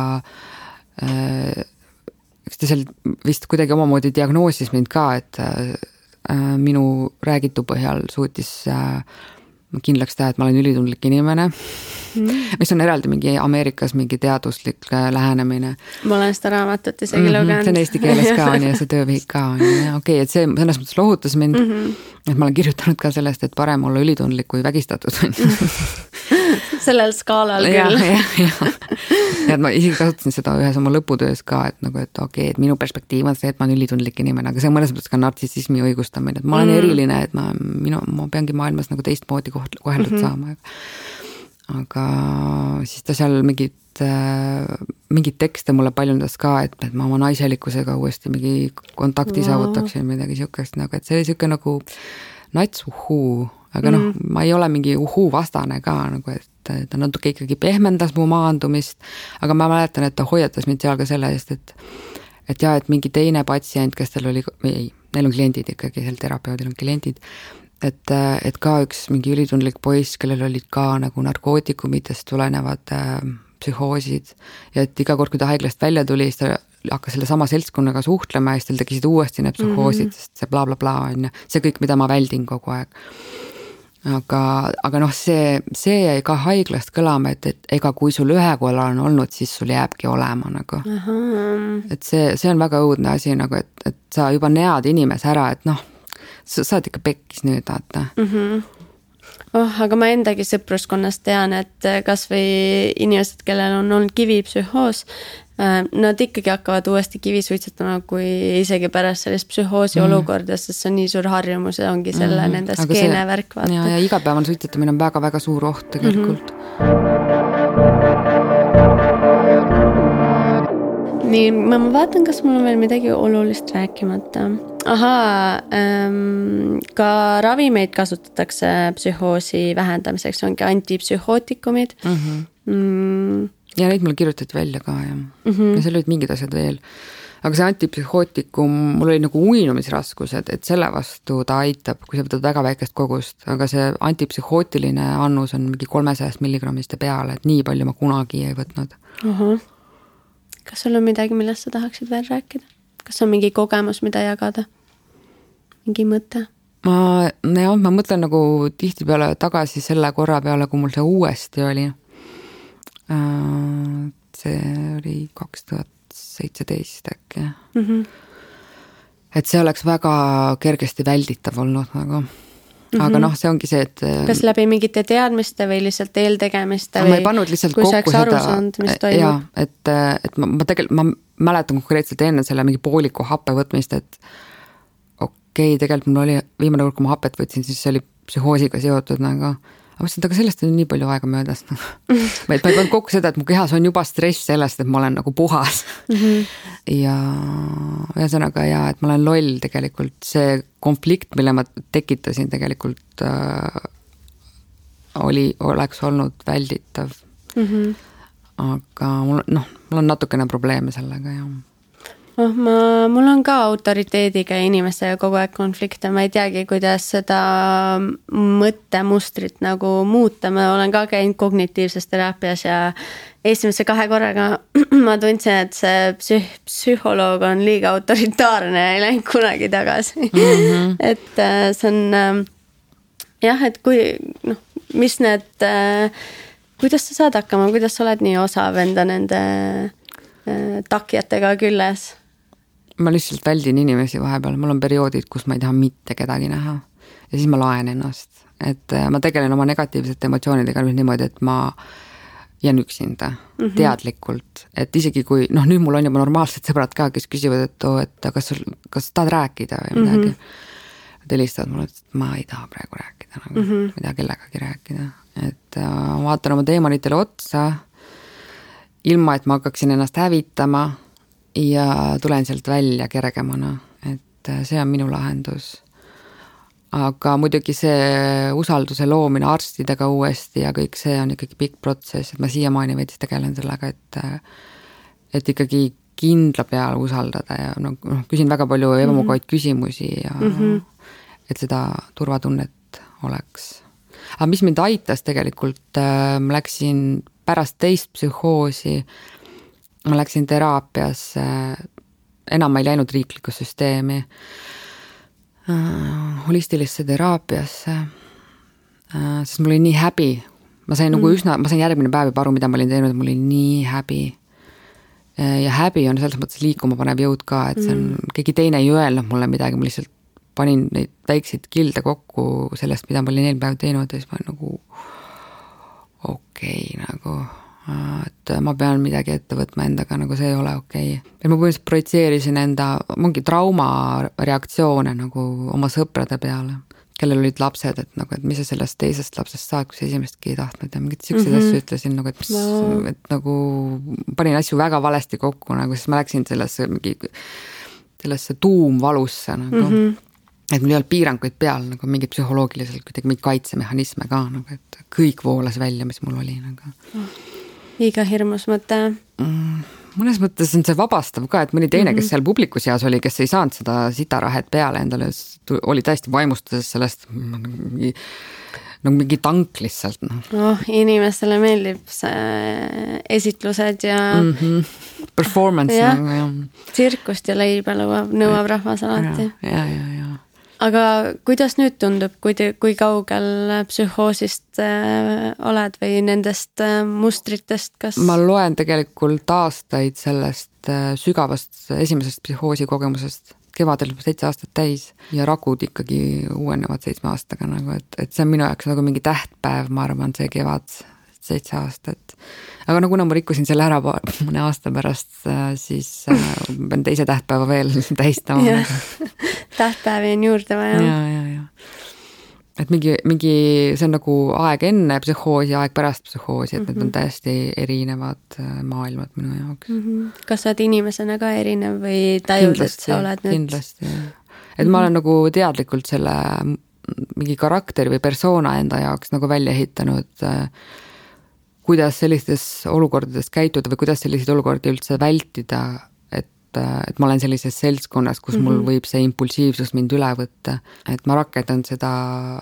eks ta seal vist kuidagi omamoodi diagnoosis mind ka, et minu räägitu põhjal suutis kindlaks teha, et ma olen ülitundlik inimene, mis on eraldi mingi Ameerikas mingi teaduslik lähenemine. Ma olen seda raamatut isegi lugenud. See on eesti keeles ka on ja see töövihik ka on ja okei, et see selles mõttes lohutas mind, et ma olen kirjutanud ka sellest, et parem olla ülitundlik kui vägistatud. Sellel skaalal küll. Ja ma isegi kasutasin seda ühes oma lõputöös ka, et nagu, et okei, et minu perspektiiv on see, et ma olen ülitundlik inimene, aga see on mõnes mõttes ka nartsissismi õigustamine, et ma olen eriline, et ma peangi maailmas nagu teistmoodi koheldud saama. Aga siis ta seal mingid tekste mulle paljundas ka, et ma oma naiselikkusega uuesti mingi kontakti saavutaksin midagi sihukest, nagu, et see oli sihuke nagu nats uhuu, aga ma ei ole mingi uhuu vastane ka, nagu, et ta natuke ikkagi pehmendas mu maandumist, aga ma mäletan, et ta hoiatas mind seal ka selle eest, et mingi teine patsient, kes tal oli, neil on kliendid ikkagi, seal terapeudil on kliendid, et ka üks mingi ülitundlik poiss, kellel olid ka nagu narkootikumitest tulenevad psühhoosid ja et iga kord, kui ta haiglast välja tuli, siis ta hakkas selle sama seltskonnaga suhtlema ja siis tal tekisid uuesti need psühhoosid, sest see bla bla bla on see kõik, mida ma väldin kogu aeg. Aga noh, see jäi ka haiglast kõlama, et ega kui sul ühe korra on olnud, siis sul jääbki olema nagu. Et see on väga õudne asi nagu, et sa juba nead inimese ära, et noh, sa oled ikka pekkis nüüd, vaata. Aga ma endagi sõpruskonnast tean, et kas või inimesed, kellel on olnud kivipsühhoos, nad ikkagi hakkavad uuesti kivi suitsetama, kui isegi pärast sellist psühhoosi olukorda, sest see on nii suur harjumus ja ongi selle nende skeene värk, vaata. Ja igapäevane suitsetamine on väga-väga suur oht tegelikult. Nii, ma vaatan, kas mul on veel midagi olulist rääkimata. Ka ravimeid kasutatakse psühhoosi vähendamiseks, ongi antipsühhootikumid. Ja neid mul kirjutati välja ka ja seal olid mingid asjad veel. Aga see antipsühhootikum, mul oli nagu uinumisraskused, et selle vastu ta aitab, kui sa võtad väga väikest kogust, aga see antipsühhootiline annus on mingi 300 milligrammiste peale, et nii palju ma kunagi ei võtnud. Kas sul on midagi, millest sa tahaksid veel rääkida? Kas on mingi kogemus, mida jagada? Mingi mõte? Ma mõtlen nagu tihti peale tagasi selle korra peale, kui mul see uuesti oli. See oli 2017 äkki. Et see oleks väga kergesti välditav olnud nagu. Aga noh, see ongi see, et kas läbi mingite teadmiste või lihtsalt eeltegemiste või ma ei pannud lihtsalt kokku seda mis toimub? Et ma mäletan konkreetselt enne selle mingi pooliku happe võtmist, et okei, tegelikult mul oli viimane kord, kui ma hapet võtsin, siis see oli psühhoosiga seotud nagu. Aga mõtlesin, aga sellest on nii palju aega möödas. Ma ei pannud kokku seda, et mu kehas on juba stress sellest, et ma olen nagu puhas. Ja ühesõnaga et ma olen loll tegelikult. See konflikt, mille ma tekitasin tegelikult oleks olnud välditav. Aga mul on natukene probleeme sellega ja. Mul on ka autoriteediga inimestega kogu aeg konflikte, ma ei teagi, kuidas seda mõttemustrit nagu muuta, ma olen ka käinud kognitiivses teraapias ja esimese 2 korraga ma tundsin, et see psühholoog on liiga autoritaarne ja ei läinud kunagi tagasi. Et see on jah, et kui mis need, kuidas sa saad hakkama, kuidas sa oled nii osav enda nende takjatega külles? Ma lihtsalt väldin inimesi vahepeal, mul on perioodid, kus ma ei taha mitte kedagi näha ja siis ma laen ennast, et ma tegelen oma negatiivsete emotsioonidega niimoodi, et ma jään üksinda teadlikult, et isegi kui, nüüd mul on juba normaalsed sõbrad ka, kes küsivad, et kas tahad rääkida või midagi. Nad helistavad mulle, et ma ei taha praegu rääkida, ma ei taha kellegagi rääkida, et ma vaatan oma teemonitele otsa, ilma et ma hakkaksin ennast hävitama ja tulen sealt välja kergemana, et see on minu lahendus. Aga muidugi see usalduse loomine arstidega uuesti ja kõik see on ikkagi pikk protsess, et ma siiamaani veits tegelen sellega, et ikkagi kindla peale usaldada ja küsin väga palju ebamugavaid küsimusi ja et seda turvatunnet oleks. Aga mis mind aitas tegelikult, ma läksin pärast teist psühhoosi, ma läksin teraapiasse, enam ma ei läinud riiklikku süsteemi, holistilisse teraapiasse, sest mul oli nii häbi. Ma sain järgmine päev juba aru, mida ma olin teinud, mul oli nii häbi. Ja häbi on selles mõttes liikuma panev jõud ka, et see on, keegi teine ei öelnud mulle midagi, ma lihtsalt panin neid väikseid kilde kokku sellest, mida ma olin eelpäev teinud ja siis ma nagu et ma pean midagi ette võtma endaga, nagu see ei ole okei. Ja ma põhimõtteliselt projitseerisin enda mingi traumareaktsioone nagu oma sõprade peale, kellel olid lapsed, et mis sa sellest teisest lapsest saad, kui sa esimestki ei tahtnud ja mingid siuksed asju ütlesin, et nagu panin asju väga valesti kokku, siis ma läksin sellesse tuumvalusse et mul ei olnud piiranguid peal, mingid psühholoogiliselt kuidagi mingi kaitsemehhanisme ka, et kõik voolas välja, mis mul oli. Liiga hirmus mõte. Mõnes mõttes on see vabastav ka, et mõni teine, kes seal publiku seas oli, kes ei saanud seda sitarahet peale endale, oli täiesti vaimustuses sellest mingi tank lihtsalt. Inimestele meeldib see esitlused ja performance. Ja. Tsirkust ja leiba nõuab rahvas alati. Ja. Aga kuidas nüüd tundub, kui kaugel psühhoosist oled või nendest mustritest? Kas... Ma loen tegelikult aastaid sellest sügavast esimesest psühhoosi kogemusest. Kevadel 7 aastat täis ja rakud ikkagi uuenevad 7 aastaga. Et see on minu jaoks mingi tähtpäev, ma arvan, see kevad 7 aastat. Aga kuna ma rikkusin selle ära mõne aasta pärast, siis pean teise tähtpäeva veel tähistama. Tähtpäevi on juurde vaja. Ja. Et mingi, see on nagu aeg enne psühhoosi ja aeg pärast psühhoosi, et need on täiesti erinevad maailmad minu jaoks. Kas sa oled inimesena ka erinev või tajud, et sa oled nüüd? Kindlasti, et ma olen nagu teadlikult selle mingi karakteri või persona enda jaoks nagu välja ehitanud, kuidas sellistes olukordades käituda või kuidas selliseid olukordi üldse vältida, et ma olen sellises seltskonnas, kus mul võib see impulsiivsus mind üle võtta, et ma rakendan seda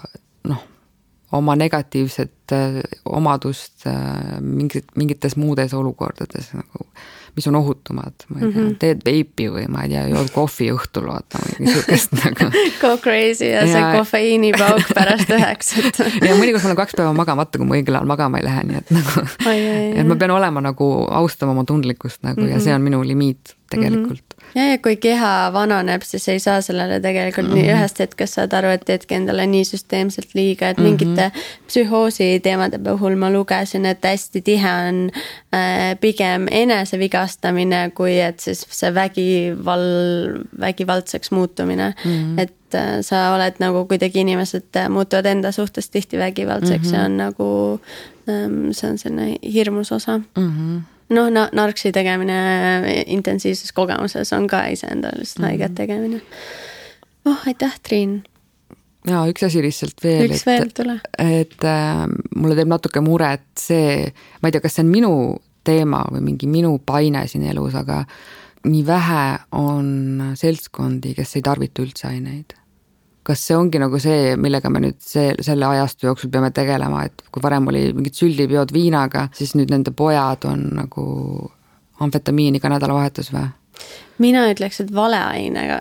oma negatiivset omadust mingites muudes olukordades, mis on ohutumad, ma ei tea, teed veipi või ma ei tea, jood kohvi õhtul, vaata, niisugust Go crazy ja see kofeiinipauk pärast 9. Ja mõnikord ma olen 2 päeva magamata, kui ma õigel ajal magama ei lähe, nii et et ma pean olema austama oma tundlikkust ja see on minu limiit tegelikult. Ja kui keha vananeb, siis ei saa sellele tegelikult nii ühest hetkest saad aru, et teedki endale nii süsteemselt liiga, et mingite psühhoosi teemade puhul ma lugesin, et hästi tihe on pigem enesevigastamine, kui et siis see vägivaldseks muutumine. Et sa oled nagu kuidagi inimesed muutuvad enda suhtes tihti vägivaldseks ja on nagu, see on selline hirmus osa. Narksi tegemine intensiivses kogemuses on ka iseendale lihtsalt haiget tegemine. Aitäh, Triin. Ja üks asi lihtsalt veel, et mulle teeb natuke mure, et see, ma ei tea, kas see on minu teema või mingi minu paine siin elus, aga nii vähe on seltskondi, kes ei tarvita üldse aineid. Kas see ongi nagu see, millega me nüüd selle ajastu jooksul peame tegelema, et kui varem oli mingid süldipeod viinaga, siis nüüd nende pojad on nagu amfetamiiniga nädalavahetus või? Mina ütleks, et valeainega.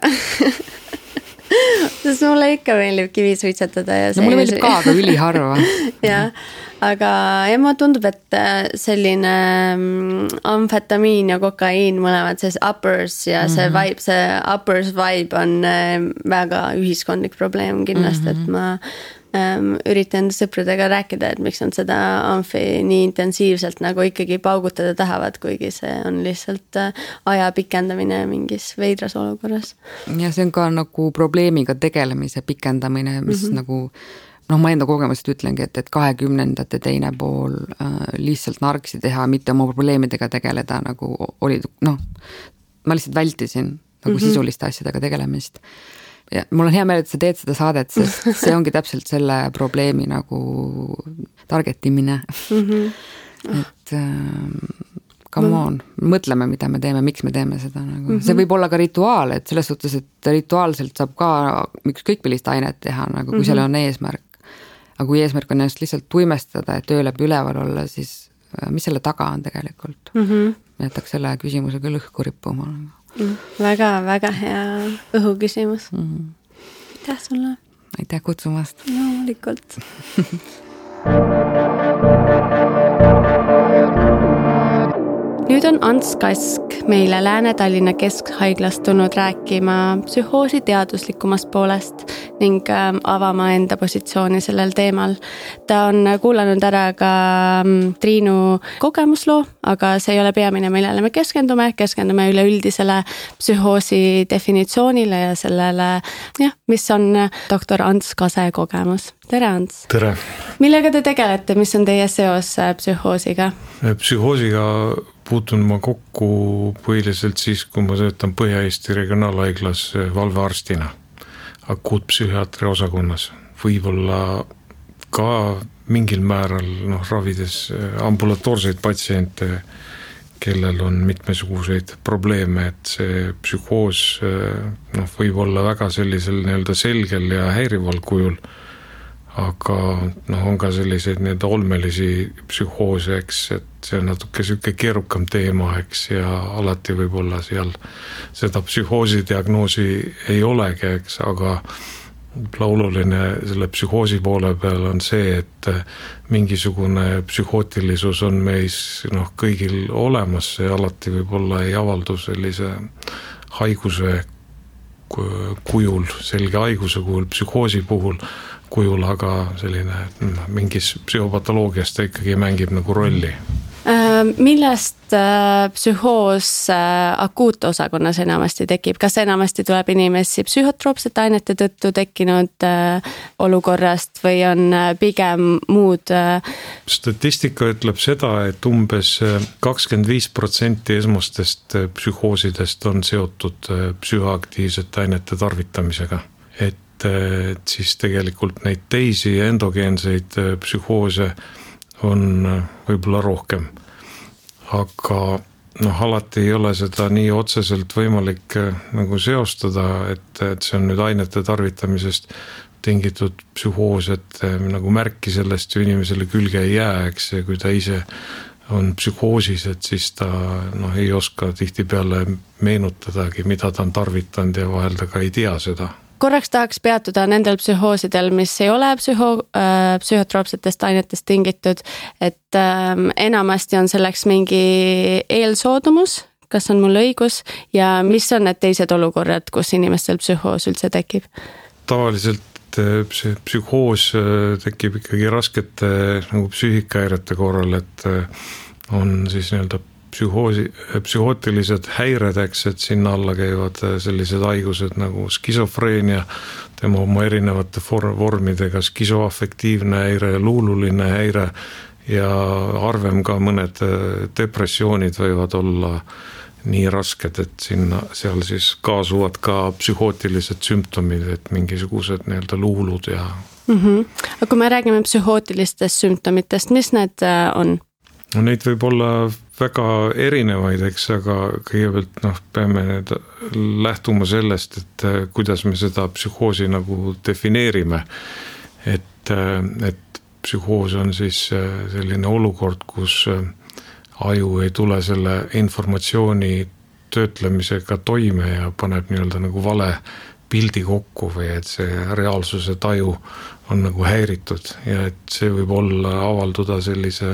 Sest mulle ikka meeldib kivi suitsetada. Ja mulle meeldib ka, aga üliharva. Jah, aga mulle tundub, et selline amfetamiin ja kokaiin mõlemad, see uppers ja see vibe, see uppers vibe on väga ühiskondlik probleem kindlasti, et ma üritan sõpradega rääkida, et miks nad seda amfi nii intensiivselt nagu ikkagi paugutada tahavad, kuigi see on lihtsalt aja pikendamine mingis veidras olukorras. Ja see on ka nagu probleemiga tegelemise pikendamine, mis nagu ma enda kogemusest ütlengi, et 20 teine pool lihtsalt narksi teha, mitte oma probleemidega tegeleda, nagu oli, ma lihtsalt vältisin nagu sisuliste asjadega tegelemist. Ja mul on hea meel, et sa teed seda saadet, sest see ongi täpselt selle probleemi nagu targetimine. Et come on, mõtleme, mida me teeme, miks me teeme seda. Nagu. See võib olla ka rituaal, et selles suhtes, et rituaalselt saab ka ükskõik millist ainet teha, nagu kui seal on eesmärk. Aga kui eesmärk on ennast lihtsalt tuimestada, et öö läbi üleval olla, siis mis selle taga on tegelikult? Jätaks selle küsimuse küll õhku rippuma. Väga, väga hea õhuküsimus. Aitäh sulle. Aitäh kutsumast. Loomulikult. Nüüd on Ants Kask meile Lääne-Tallinna Keskhaiglast tulnud rääkima psühhoosi teaduslikumast poolest ning avama enda positsiooni sellel teemal. Ta on kuulanud ära ka Triinu kogemusloo, aga see ei ole peamine, millele me keskendume üleüldisele psühhoosi definitsioonile ja sellele, mis on doktor Ants Kase kogemus. Tere, Ants! Tere! Millega te tegelete, mis on teie seos psühhoosiga? Psühhoosiga puutun ma kokku põhiliselt siis, kui ma töötan Põhja-Eesti regionaalhaiglas valvearstina, akuutpsühhiaatri osakonnas. Võib-olla ka mingil määral ravides ambulatoorseid patsiente, kellel on mitmesuguseid probleeme, et see psühhoos võib olla väga sellisel selgel ja häirival kujul, aga on ka selliseid olmelisi psühhoose, eks, et see on natuke selline keerukam teema, eks, ja alati võib-olla seal seda psühhoosi diagnoosi ei olegi, eks, aga oluline selle psühhoosi poole peal on see, et mingisugune psühhootilisus on meis kõigil olemas, see alati võib-olla ei avaldu sellise haiguse kujul, selge haiguse kujul, psühhoosi puhul kujul, aga selline mingis psühhopatoloogias ta ikkagi mängib nagu rolli. Millest psühhoos akuutosakonnas enamasti tekib? Kas enamasti tuleb inimesi psühhotroopsete ainete tõttu tekkinud olukorrast või on pigem muud? Statistika ütleb seda, et umbes 25% esmastest psühhoosidest on seotud psühhoaktiivsete ainete tarvitamisega. Et siis tegelikult neid teisi endogeenseid psühhoose on võib-olla rohkem. Aga alati ei ole seda nii otseselt võimalik nagu seostada, et see on nüüd ainete tarvitamisest tingitud psühhoos, et nagu märki sellest ju inimesele külge ei jää, eks, ja kui ta ise on psühhoosis, et siis ta ei oska tihtipeale meenutadagi, mida ta on tarvitanud ja vahel ta ka ei tea seda. Korraks tahaks peatuda nendel psühhoosidel, mis ei ole psühhotroopsetest ainetest tingitud, et enamasti on selleks mingi eelsoodumus, kas on mul õigus, ja mis on need teised olukorrad, kus inimestel psühhoos üldse tekib? Tavaliselt psühhoos tekib ikkagi raskete nagu psüühikahäirete korral, et on siis psühhootilised häired, eks, et sinna alla käivad sellised haigused nagu skisofreenia, tema oma erinevate vormidega, skisoafektiivne häire, luululine häire ja arvem ka mõned depressioonid võivad olla nii rasked, et seal siis kaasuvad ka psühhootilised sümptomid, et mingisugused luulud ja... Aga kui me räägime psühhootilistest sümptomitest, mis need on? Neid võib olla väga erinevaid, eks, aga kõigepealt peame lähtuma sellest, et kuidas me seda psühhoosi nagu defineerime. Et psühhoos on siis selline olukord, kus aju ei tule selle informatsiooni töötlemisega toime ja paneb nii-öelda nagu vale pildi kokku või et see reaalsuse taju on nagu häiritud ja et see võib olla avalduda sellise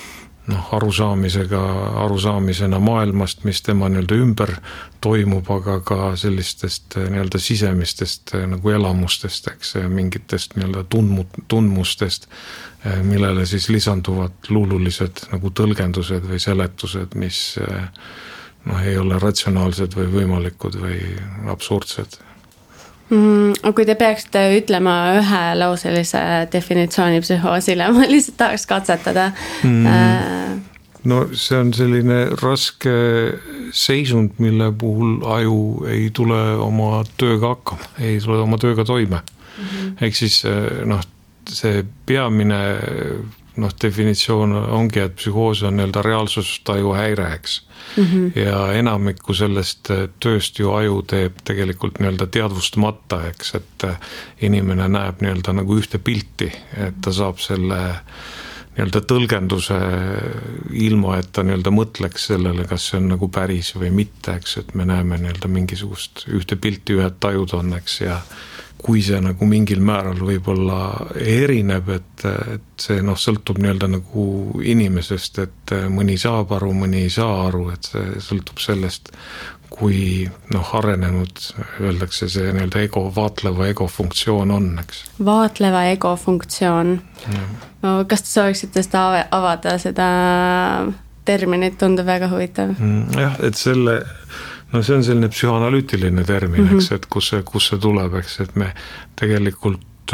arusaamisena maailmast, mis tema nii-öelda ümber toimub, aga ka sellistest nii-öelda sisemistest nagu elamustest, eks, mingitest nii-öelda tundmustest, millele siis lisanduvad luululised nagu tõlgendused või seletused, mis ei ole ratsionaalsed või võimalikud või absurdsed. Kui te peaksite ütlema ühe lauselise definitsiooni psühhoosile, ma lihtsalt tahaks katsetada. No see on selline raske seisund, mille puhul aju ei tule oma tööga hakkama, ei tule oma tööga toime. Ehk siis see peamine definitsioon ongi, et psühhoos on nii-öelda reaalsustaju häire, eks. Ja enamikku sellest tööst ju aju teeb tegelikult nii-öelda teadvustamata, eks, et inimene näeb nii-öelda nagu ühte pilti, et ta saab selle nii-öelda tõlgenduse ilma, et ta nii-öelda mõtleks sellele, kas see on nagu päris või mitte, eks, et me näeme nii-öelda mingisugust ühte pilti, ühed tajud on, eks, ja kui see nagu mingil määral võib-olla erineb, et see sõltub nii-öelda nagu inimesest, et mõni saab aru, mõni ei saa aru, et see sõltub sellest, kui arenenud öeldakse see nii-öelda vaatleva ego funktsioon on, eks. Vaatleva ego funktsioon. Kas te sooviksite seda avada, seda terminit tundub väga huvitav? Jah, et see on selline psühhoanalüütiline termin, eks, et kus see tuleb, eks, et me tegelikult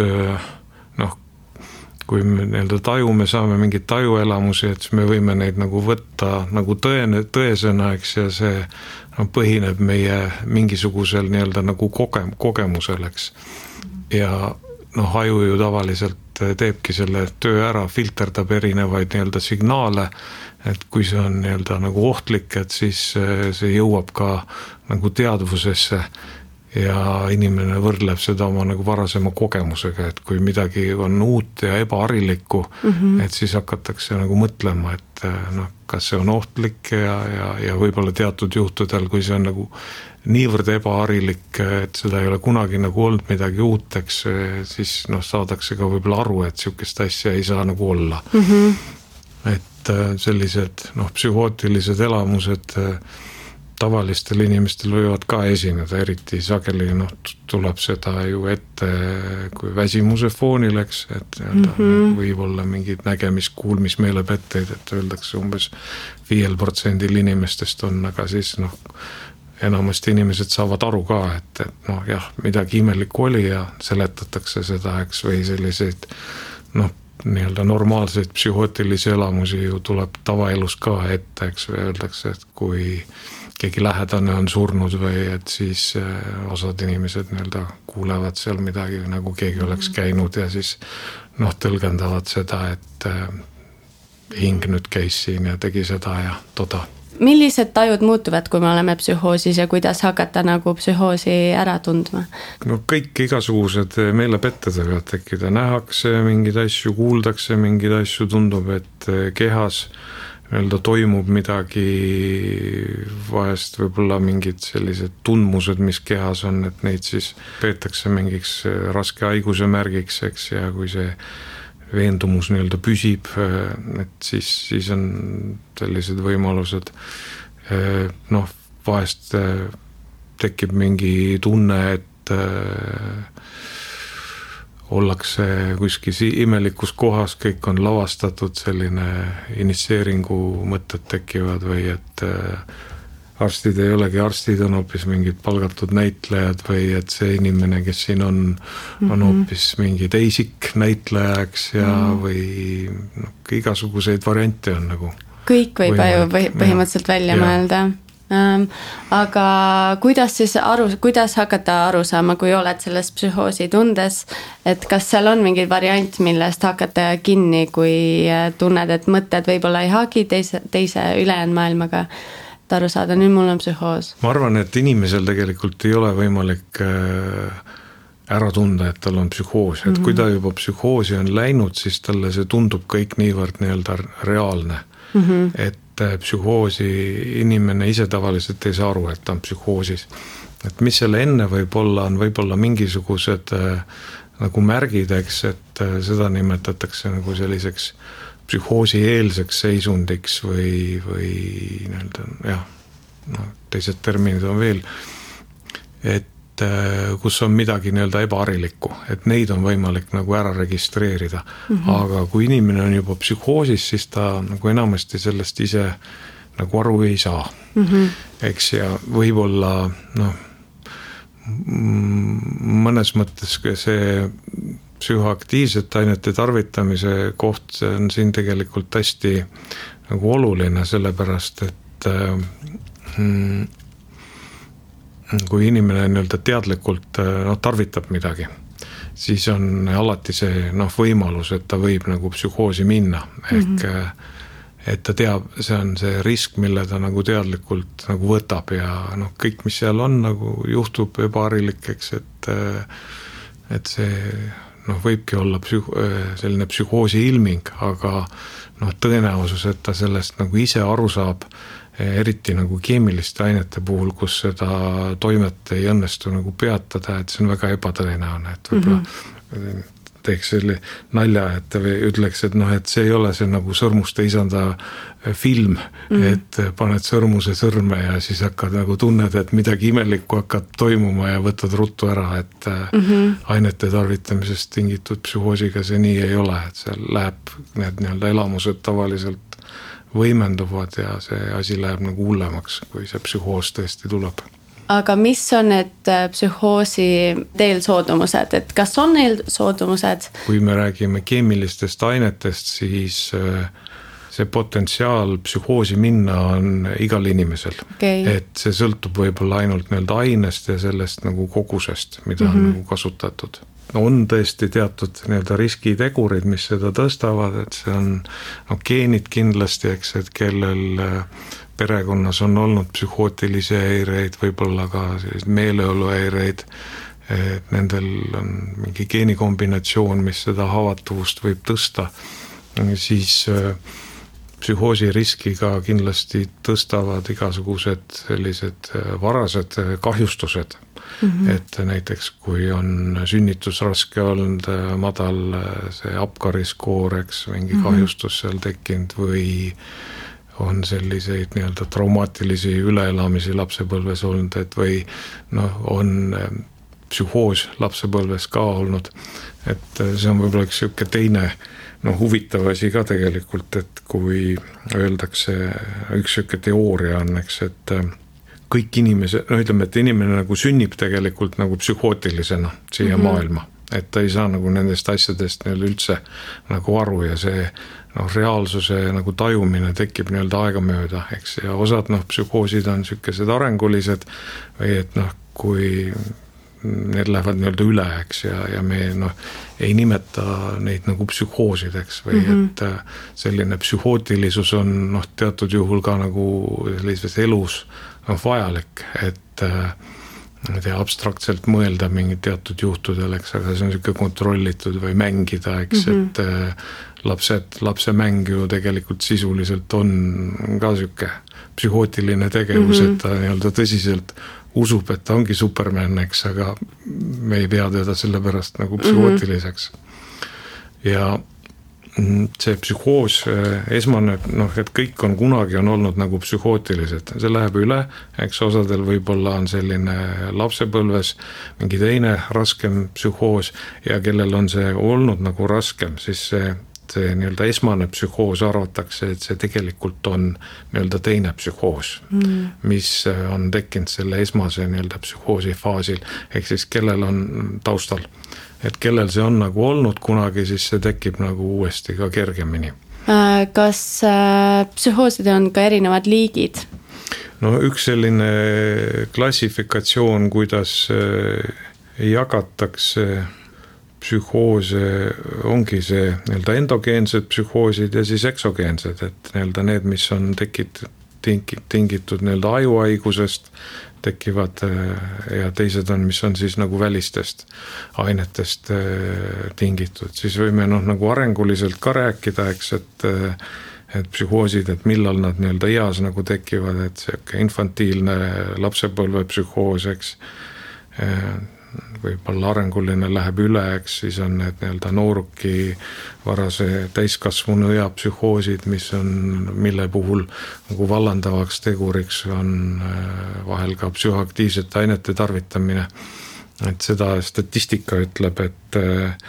kui me nii-öelda tajume, saame mingeid tajuelamusi, et me võime neid nagu võtta nagu tõesena, eks, ja see põhineb meie mingisugusel nii-öelda nagu kogemusel, eks. Ja aju ju tavaliselt teebki selle töö ära, filterdab erinevaid nii-öelda signaale, et kui see on nii-öelda nagu ohtlik, et siis see jõuab ka nagu teadvusesse ja inimene võrdleb seda oma nagu varasema kogemusega, et kui midagi on uut ja ebaharilikku, et siis hakatakse nagu mõtlema, et kas see on ohtlik ja võib-olla teatud juhtudel, kui see on nagu niivõrd ebaharilik, et seda ei ole kunagi nagu olnud midagi uut, eks, siis saadakse ka võib-olla aru, et sihukest asja ei saa nagu olla. Et sellised psühhootilised elamused tavalistel inimestel võivad ka esineda, eriti sageli tuleb seda ju ette kui väsimuse foonil, eks, et võib olla mingid nägemis-kuulmismeelepetteid, et öeldakse umbes 5% inimestest on, aga siis enamasti inimesed saavad aru ka, et jah, midagi imelikku oli ja seletatakse seda, eks, või selliseid nii-öelda normaalseid psühhootilisi elamusi ju tuleb tavaelus ka ette, eks, või öeldakse, et kui keegi lähedane on surnud või et siis osad inimesed nii-öelda kuulevad seal midagi, nagu keegi oleks käinud ja siis tõlgendavad seda, et hing nüüd käis siin ja tegi seda ja toda. Millised tajud muutuvad, kui me oleme psühhoosis ja kuidas hakata nagu psühhoosi ära tundma? Kõik igasugused meelepetted võivad tekkida, nähakse mingeid asju, kuuldakse mingeid asju, tundub, et kehas nii-öelda toimub midagi, vahest võib-olla mingid sellised tundmused, mis kehas on, et neid siis peetakse mingiks raske haiguse märgiks, eks, ja kui see veendumus nii-öelda püsib, et siis on sellised võimalused, vahest tekib mingi tunne, et ollakse kuskil imelikus kohas, kõik on lavastatud, selline initsieeringu mõtted tekivad või et arstid ei olegi arstid, on hoopis mingid palgatud näitlejad või et see inimene, kes siin on hoopis mingi teisik näitlejaks ja või igasuguseid variante on nagu. Kõik võib ju põhimõtteliselt välja mõelda. Aga kuidas hakata aru saama, kui oled selles psühhoosi tundes, et kas seal on mingi variant, millest hakata kinni, kui tunned, et mõtted võib-olla ei haagi teise ülejäänud maailmaga, et aru saada, nüüd mul on psühhoos? Ma arvan, et inimesel tegelikult ei ole võimalik ära tunda, et tal on psühhoos, et kui ta juba psühhoosi on läinud, siis talle see tundub kõik niivõrd nii-öelda reaalne, et psühhoosi inimene ise tavaliselt ei saa aru, et ta on psühhoosis. Et mis selle enne on võib-olla mingisugused nagu märgideks, et seda nimetatakse nagu selliseks psühhoosi eelseks seisundiks või nii-öelda, teised terminid on veel, et kus on midagi nii-öelda ebaharilikku, et neid on võimalik nagu ära registreerida. Aga kui inimene on juba psühhoosis, siis ta nagu enamasti sellest ise nagu aru ei saa. Eks ja võib-olla mõnes mõttes see psühhoaktiivsete ainete tarvitamise koht, see on siin tegelikult hästi nagu oluline, sellepärast, et kui inimene nii-öelda teadlikult tarvitab midagi, siis on alati see võimalus, et ta võib nagu psühhoosi minna. Ehk et ta teab, see on see risk, mille ta nagu teadlikult nagu võtab ja kõik, mis seal on, nagu juhtub ebaharilikeks, et see võibki olla selline psühhoosi ilming, aga tõenäosus, et ta sellest nagu ise aru saab, eriti nagu keemiliste ainete puhul, kus seda toimet ei õnnestu nagu peatada, et see on väga ebatõenäoline, et võib-olla teeks selle nalja, et või ütleks, et see ei ole see nagu Sõrmuste isanda film, et paned sõrmuse sõrme ja siis hakkad nagu tunned, et midagi imelikku hakkab toimuma ja võtad ruttu ära, et ainete tarvitamisest tingitud psühhoosiga see nii ei ole, et seal läheb need nii-öelda elamused tavaliselt võimenduvad ja see asi läheb nagu hullemaks, kui see psühhoos tõesti tuleb. Aga mis on need psühhoosi eelsoodumused, et kas on eelsoodumused? Kui me räägime keemilistest ainetest, siis see potentsiaal psühhoosi minna on igal inimesel. Et see sõltub võib-olla ainult nii-öelda ainest ja sellest nagu kogusest, mida on nagu kasutatud. On tõesti teatud nii-öelda riskitegurid, mis seda tõstavad, et see on geenid kindlasti, eks, et kellel perekonnas on olnud psühhootilisi häireid, võib-olla ka meeleoluhäireid, et nendel on mingi geenikombinatsioon, mis seda haavatavust võib tõsta, siis psühhoosi riskiga kindlasti tõstavad igasugused sellised varased kahjustused. Et näiteks kui on sünnitusraske olnud madal see apkariskoor, eks, mingi kahjustus seal tekkinud või on selliseid nii-öelda traumaatilisi üleelamisi lapsepõlves olnud, et või on psühhoos lapsepõlves ka olnud, et see on võib-olla üks siuke teine huvitav asi ka tegelikult, et kui öeldakse, üks siuke teooria on, eks, et kõik inimesed, ütleme, et inimene nagu sünnib tegelikult nagu psühhootilisena siia maailma, et ta ei saa nagu nendest asjadest üldse nagu aru ja see reaalsuse nagu tajumine tekib nii-öelda aegamööda, eks, ja osad psühhoosid on sellised arengulised või et kui need lähevad nii-öelda üle, eks, ja me ei nimeta neid nagu psühhoosideks või et selline psühhootilisus on teatud juhul ka nagu sellises elus vajalik, et abstraktselt mõelda mingid teatud juhtudel, eks, aga see on selline kontrollitud või mängida, eks, et lapse mäng ju tegelikult sisuliselt on ka selline psühhootiline tegevus, et ta nii-öelda tõsiselt usub, et ta ongi Superman, eks, aga me ei pea teda selle pärast nagu psühhootiliseks. Ja see psühhoos esmane, et kõik on kunagi on olnud nagu psühhootilised, see läheb üle, eks osadel võib-olla on selline lapsepõlves mingi teine raskem psühhoos ja kellel on see olnud nagu raskem, siis see nii-öelda esmane psühhoos arvatakse, et see tegelikult on nii-öelda teine psühhoos, mis on tekkinud selle esmase nii-öelda psühhoosi faasil, ehk siis kellel on taustal. Et kellel see on nagu olnud kunagi, siis see tekib nagu uuesti ka kergemini. Kas psühhoosid on ka erinevad liigid? no üks selline klassifikatsioon, kuidas jagatakse psühhoose, ongi see nii-öelda endogeensed psühhoosid ja siis eksogeensed, et nii-öelda need, mis on tingitud nii-öelda ajuhaigusest, tekivad ja teised on, mis on siis nagu välistest ainetest tingitud. Siis võime nagu arenguliselt ka rääkida, eks, et psühhoosid, et millal nad nii-öelda eas nagu tekivad, et see infantiilne lapsepõlve psühhoos, eks, võib-olla arenguline läheb üle, eks, siis on need nii-öelda nooruki varase täiskasvunu ea psühhoosid, mille puhul nagu vallandavaks teguriks on vahel ka psühhoaktiivsete ainete tarvitamine. Et seda statistika ütleb, et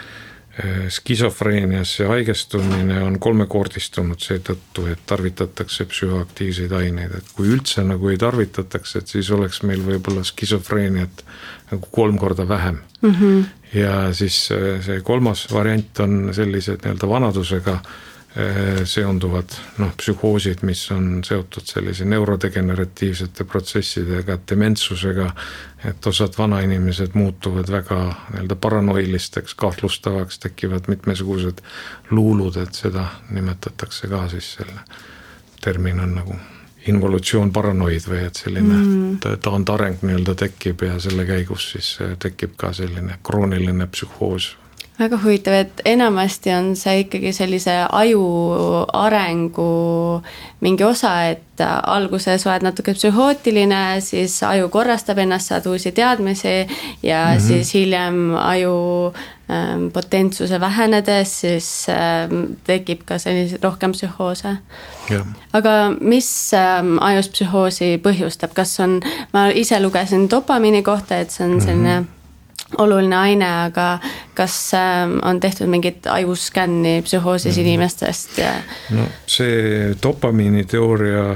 skisofreeniasse haigestumine on 3-kordistunud seetõttu, et tarvitatakse psühhoaktiivseid aineid, et kui üldse nagu ei tarvitatakse, et siis oleks meil võib-olla skisofreeniat nagu 3 korda vähem. Ja siis see 3. variant on sellised nii-öelda vanadusega seonduvad psühhoosid, mis on seotud sellise neurodegeneratiivsete protsessidega, dementsusega, et osad vanainimesed muutuvad väga nii-öelda paranoilisteks, kahtlustavaks, tekivad mitmesugused luulud, et seda nimetatakse ka siis selle termin on nagu involutsioon paranoid või et selline taandareng nii-öelda tekib ja selle käigus siis tekib ka selline krooniline psühhoos. Väga huvitav, et enamasti on see ikkagi sellise aju arengu mingi osa, et alguses oled natuke psühhootiline, siis aju korrastab ennast, saad uusi teadmisi ja siis hiljem aju potentsuse vähenedes, siis tekib ka sellise rohkem psühhoose. Ja. Aga mis ajus psühhoosi põhjustab? Kas on, ma ise lugesin dopamiini kohta, et see on selline oluline aine, aga kas on tehtud mingit ajuskänni psühhoosis inimestest? Ja... No see dopamiini teooria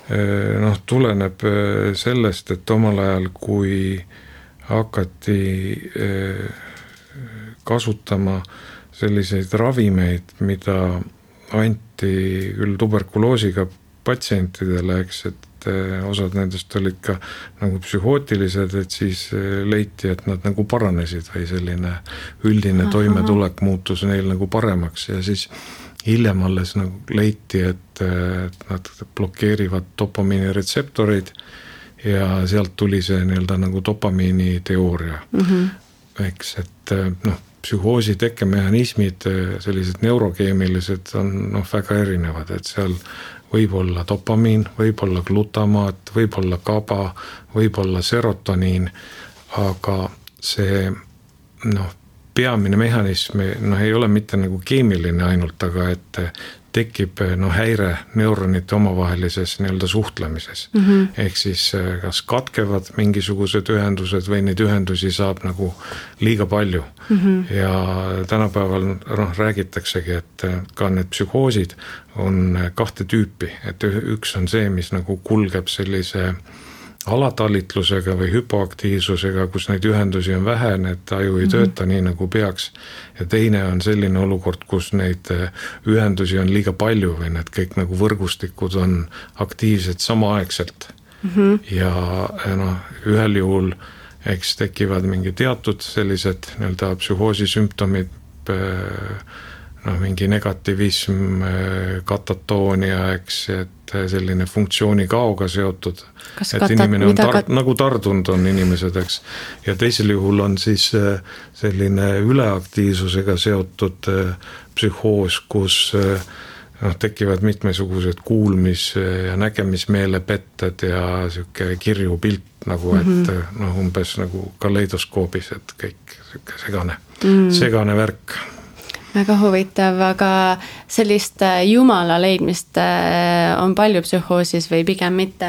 tuleneb sellest, et omal ajal, kui hakati kasutama selliseid ravimeid, mida anti küll tuberkuloosiga patsientidele, eks, et osad nendest olid ka nagu psühhootilised, et siis leiti, et nad nagu paranesid või selline üldine toimetulek muutus neil nagu paremaks ja siis hiljem alles nagu leiti, et nad blokeerivad dopamiini retseptoreid ja sealt tuli see nii-öelda nagu dopamiini teooria. Eks, et psühhoosi tekkemehhanismid, sellised neurokeemilised on väga erinevad, et seal võib olla dopamiin, võib olla glutamaat, võib olla GABA, võib olla serotoniin, aga see peamine mehhanism ei ole mitte nagu keemiline ainult, aga et tekib häire neuronite omavahelises nii-öelda suhtlemises. Ehk siis kas katkevad mingisugused ühendused või neid ühendusi saab nagu liiga palju. Ja tänapäeval räägitaksegi, et ka need psühhoosid on 2 tüüpi, et üks on see, mis nagu kulgeb sellise alatalitlusega või hüpoaktiivsusega, kus neid ühendusi on vähe, need aju ei tööta nii nagu peaks. Ja teine on selline olukord, kus neid ühendusi on liiga palju või need kõik nagu võrgustikud on aktiivsed samaaegselt. Ja ühel juhul eks tekivad mingi teatud sellised nii-öelda psühhoosi sümptomid, mingi negatiivism, katatoonia, eks, et selline funktsiooni kaoga seotud, et inimene on nagu tardunud on inimesed, eks. Ja teisel juhul on siis selline üleaktiivsusega seotud psühhoos, kus tekivad mitmesugused kuulmis- ja nägemismeelepetted ja siuke kirju pilt nagu, et umbes nagu kaleidoskoobis, et kõik siuke segane värk. Väga huvitav, aga sellist jumala leidmist on palju psühhoosis või pigem mitte?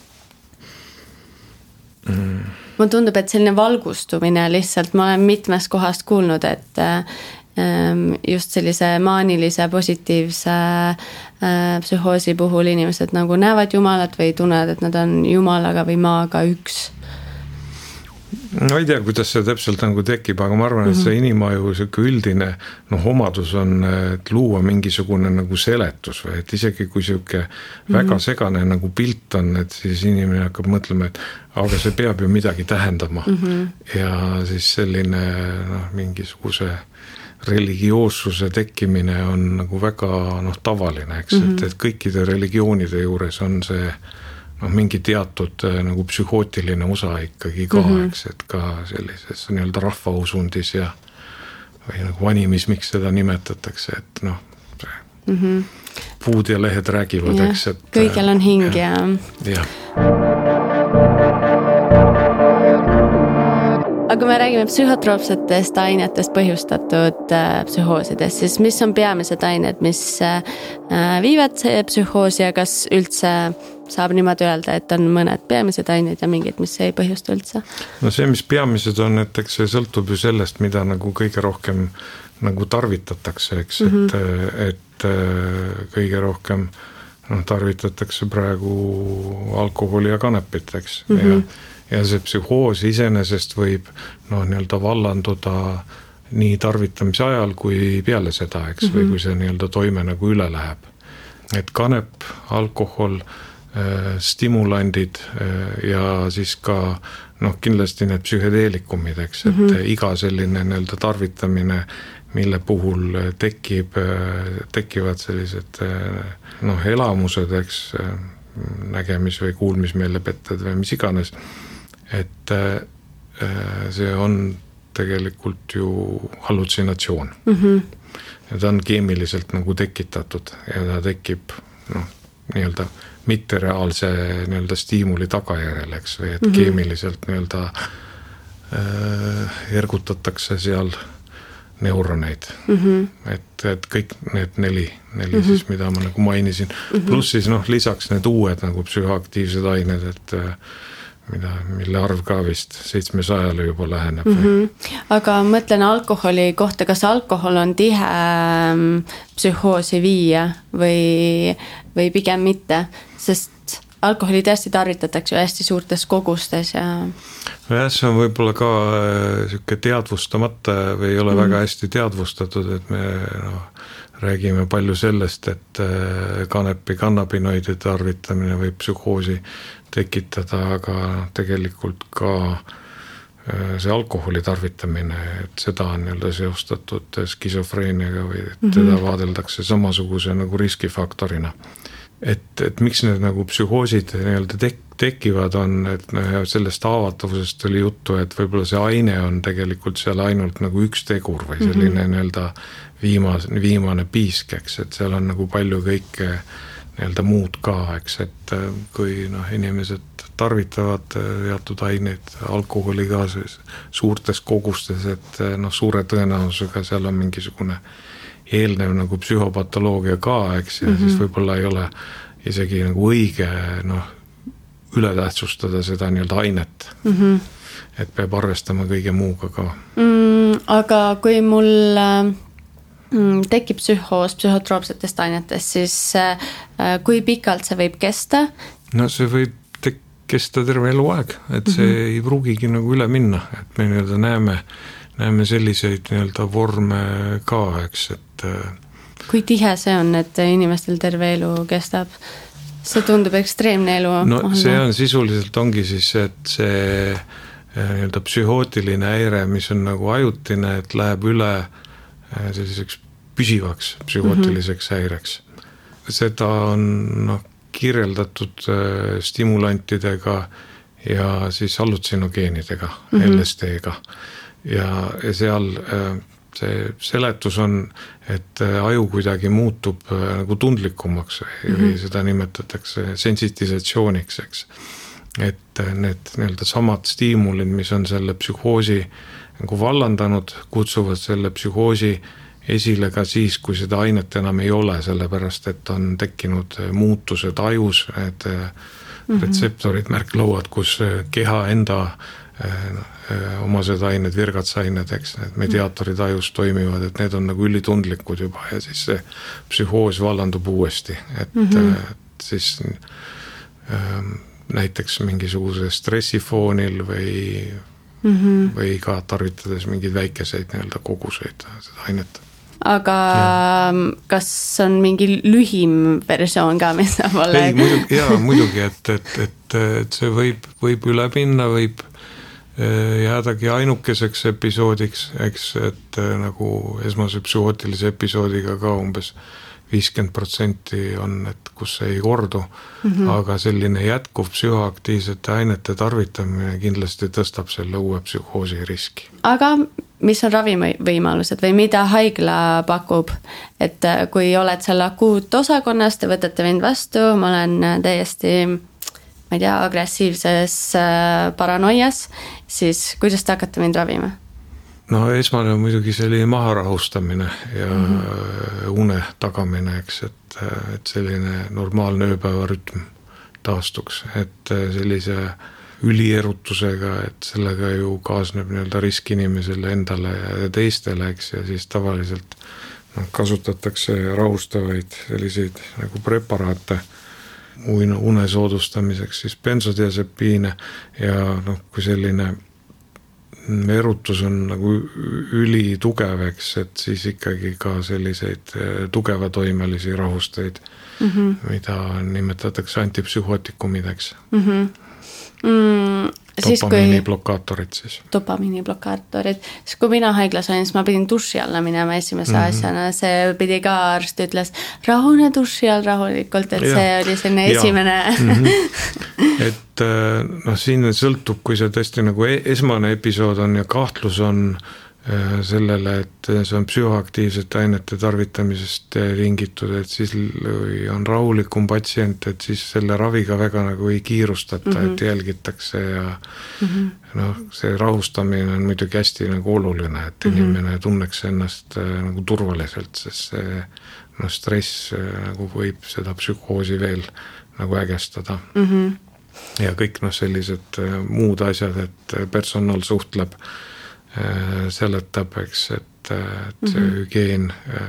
Mulle tundub, et selline valgustumine lihtsalt, ma olen mitmest kohast kuulnud, et just sellise maanilise positiivse psühhoosi puhul inimesed nagu näevad jumalat või tunnevad, et nad on jumalaga või maaga üks. No ei tea, kuidas see täpselt nagu tekib, aga ma arvan, et see inimaju selline üldine omadus on, et luua mingisugune nagu seletus või et isegi kui selline väga segane nagu pilt on, et siis inimene hakkab mõtlema, et aga see peab ju midagi tähendama ja siis selline mingisuguse religioossuse tekkimine on nagu väga tavaline, eks, et kõikide religioonide juures on see mingi teatud nagu psühhootiline osa ikkagi ka, eks, et ka sellises nii-öelda rahvausundis ja või nagu animismiks seda nimetatakse, et puud ja lehed räägivad, eks, et kõigel on hing ja. Aga me räägime psühhotroopsetest ainetest põhjustatud psühhoosidest, siis mis on peamised ained, mis viivad see psühhoosi ja kas üldse saab niimoodi öelda, et on mõned peamised ained ja mingid, mis ei põhjusta üldse? No see, mis peamised on, et eks see sõltub ju sellest, mida nagu kõige rohkem nagu tarvitatakse, eks, et kõige rohkem tarvitatakse praegu alkoholi ja kanepit, eks, ja see psühhoos iseenesest võib nii-öelda vallanduda nii tarvitamise ajal kui peale seda, eks, või kui see nii-öelda toime nagu üle läheb. Et kanep, alkohol, stimulandid ja siis ka kindlasti need psühhedeelikumid, eks, et iga selline nii-öelda tarvitamine, mille puhul tekivad sellised elamused, eks, nägemis- või kuulmismeelepetted või mis iganes, et see on tegelikult ju hallutsinatsioon. Ja ta on keemiliselt nagu tekitatud ja ta tekib nii-öelda mittereaalse nii-öelda stiimuli tagajärjel, eks, või et keemiliselt nii-öelda ergutatakse seal neuroneid. Et kõik need neli siis, mida ma nagu mainisin. Pluss siis lisaks need uued nagu psühhoaktiivsed ained, et mille arv ka vist 700-le juba läheneb. Aga mõtlen alkoholi kohta, kas alkohol on tihe psühhoosi viia või pigem mitte, sest alkoholi tõesti tarvitatakse ju hästi suurtes kogustes ja... jah, see on võib-olla ka selline teadvustamata või ei ole väga hästi teadvustatud, et me räägime palju sellest, et kanepi kannabinoidi tarvitamine võib psühhoosi tekitada, aga tegelikult ka see alkoholi tarvitamine, et seda on nii-öelda seostatud skisofreeniaga või teda vaadeldakse samasuguse nagu riskifaktorina. Et miks need nagu psühhoosid nii-öelda tekivad on, et sellest haavatavusest oli juttu, et võib-olla see aine on tegelikult seal ainult nagu üks tegur või selline nii-öelda viimane piisk, eks, et seal on nagu palju kõike nii-öelda muud ka, eks, et kui inimesed tarvitavad teatud aineid, alkoholi ka suurtes kogustes, et suure tõenäosusega seal on mingisugune eelnev nagu psühhopatoloogia ka, eks, ja siis võib-olla ei ole isegi nagu õige ületähtsustada seda nii-öelda ainet. Et peab arvestama kõige muuga ka. Aga kui mul tekib psühhoos psühhotroopsetest ainetest, siis kui pikalt see võib kesta? No see võib kesta terve eluaeg, et see ei pruugigi nagu üle minna, et me nii-öelda näeme selliseid nii-öelda vorme ka, eks, et kui tihe see on, et inimestel terve elu kestab? See tundub ekstreemne elu. No see on sisuliselt ongi siis, et see nii-öelda psühhootiline häire, mis on nagu ajutine, et läheb üle selliseks püsivaks psühhootiliseks häireks. Seda on kirjeldatud stimulantidega ja siis hallutsinogeenidega, LSD-ga. Ja seal see seletus on, et aju kuidagi muutub nagu tundlikumaks või seda nimetatakse sensitisatsiooniks, eks. Et need nii-öelda samad stiimulid, mis on selle psühhoosi nagu vallandanud, kutsuvad selle psühhoosi esile ka siis, kui seda ainet enam ei ole, sellepärast et on tekkinud muutused ajus, et retseptorid, märklauad, kus keha enda omased ained, virgatsained, eks, need mediaatorid ajus toimivad, et need on nagu ülitundlikud juba ja siis see psühhoos vallandub uuesti, et siis näiteks mingisuguse stressifoonil või või ka tarvitades mingeid väikeseid nii-öelda koguseid seda ainet. Aga kas on mingi lühim versioon ka, mis saab olla? Ei, muidugi, et see võib üle minna, võib jäädagi ainukeseks episoodiks, eks, et nagu esmase psühhootilise episoodiga ka umbes 50% on, et kus see ei kordu, aga selline jätkuv psühhoaktiivsete ainete tarvitamine kindlasti tõstab selle uue psühhoosi riski. Aga mis on ravivõimalused või mida haigla pakub, et kui oled seal akuutosakonnas, te võtate mind vastu, ma olen täiesti, ma ei tea, agressiivses paranoias, siis kuidas te hakkate mind ravima? No esmane on muidugi selline maharahustamine ja une tagamine, eks, et selline normaalne ööpäevarütm taastuks, et sellise ülierutusega, et sellega ju kaasneb nii-öelda risk inimesele endale ja teistele, eks, ja siis tavaliselt kasutatakse rahustavaid selliseid nagu preparaate une soodustamiseks, siis bensodiazepiine ja kui selline erutus on nagu ülitugeveks, et siis ikkagi ka selliseid tugevatoimelisi rahusteid, mida nimetatakse antipsühhootikumideks. Dopamiiniblokaatorid siis. Dopamiiniblokaatorid. Siis kui mina haiglas olin, siis ma pidin duši alla minema esimese asjana. See pidi ka arst ütles, rahune duši all rahulikult, et see oli selline esimene. Et siin sõltub, kui see tõesti nagu esmane episood on ja kahtlus on sellele, et see on psühhoaktiivsete ainete tarvitamisest tingitud, et siis on rahulikum patsient, et siis selle raviga väga nagu ei kiirustata, et jälgitakse ja see rahustamine on muidugi hästi nagu oluline, et inimene tunneks ennast nagu turvaliselt, sest see stress nagu võib seda psühhoosi veel nagu ägestada. Ja kõik sellised muud asjad, et personal suhtleb, seletab, eks, et see hügieen,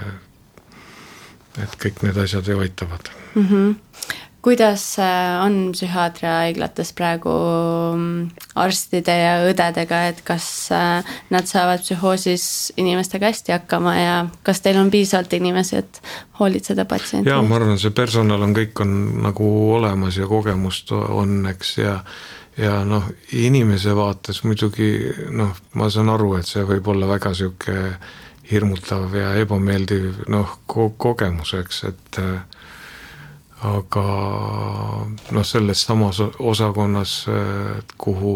et kõik need asjad aitavad. Kuidas on psühhiaatria haiglates praegu arstide ja õdedega, et kas nad saavad psühhoosis inimestega hästi hakkama ja kas teil on piisavalt inimesi, et hoolitseda patsienti? Jaa, ma arvan, see personal kõik on nagu olemas ja kogemust on, eks, ja inimese vaates muidugi, ma saan aru, et see võib olla väga siuke hirmutav ja ebameeldiv kogemus, eks, et aga selles samas osakonnas, kuhu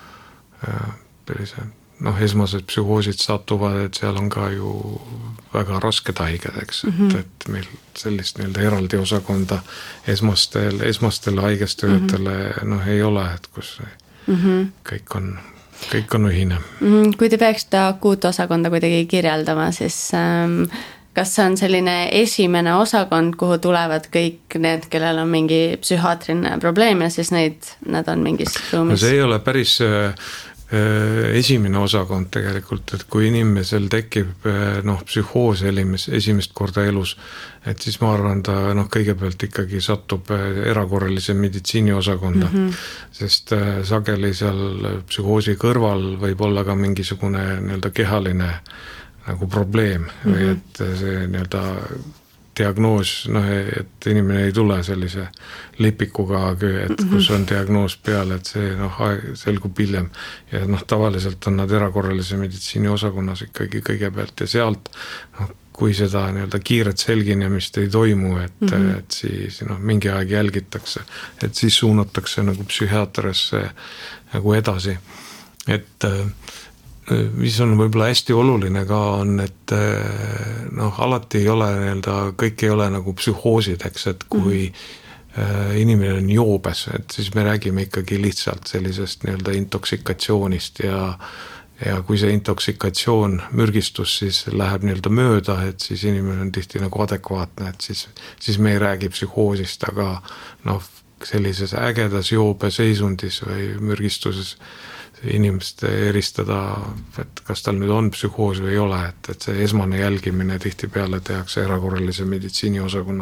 esmased psühhoosid satuvad, et seal on ka ju väga rasked haiged, eks, et meil sellist nii-öelda eraldi osakonda esmastel haigestöötele ei ole, et kus kõik on ühine. Kui te peaksite akuutosakonda kuidagi kirjeldama, siis kas see on selline esimene osakond, kuhu tulevad kõik need, kellel on mingi psühhiaatriline probleem ja siis nad on mingis ruumis? See ei ole päris esimene osakond tegelikult, et kui inimesel tekib psühhoos esimest korda elus, et siis ma arvan, ta kõigepealt ikkagi satub erakorralise meditsiini osakonda, sest sageli seal psühhoosi kõrval võib olla ka mingisugune nii-öelda kehaline nagu probleem või et see nii-öelda diagnoos, et inimene ei tule sellise lipikuga, et kus on diagnoos peal, et see selgub hiljem ja tavaliselt on nad erakorralise meditsiini osakonnas ikkagi kõigepealt ja sealt, kui seda nii-öelda kiiret selginemist ei toimu, et siis mingi aeg jälgitakse, et siis suunatakse nagu psühhiaatrisse nagu edasi, et mis on võib-olla hästi oluline ka on, et alati ei ole nii-öelda, kõik ei ole nagu psühhoosideks, et kui inimene on joobes, et siis me räägime ikkagi lihtsalt sellisest nii-öelda intoksikatsioonist ja kui see intoksikatsioon, mürgistus siis läheb nii-öelda mööda, et siis inimene on tihti nagu adekvaatne, et siis me ei räägi psühhoosist, aga sellises ägedas joobe seisundis või mürgistuses inimest eristada, et kas tal nüüd on psühhoos või ei ole, et see esmane jälgimine tihti peale tehakse erakorralise meditsiini osakonnas.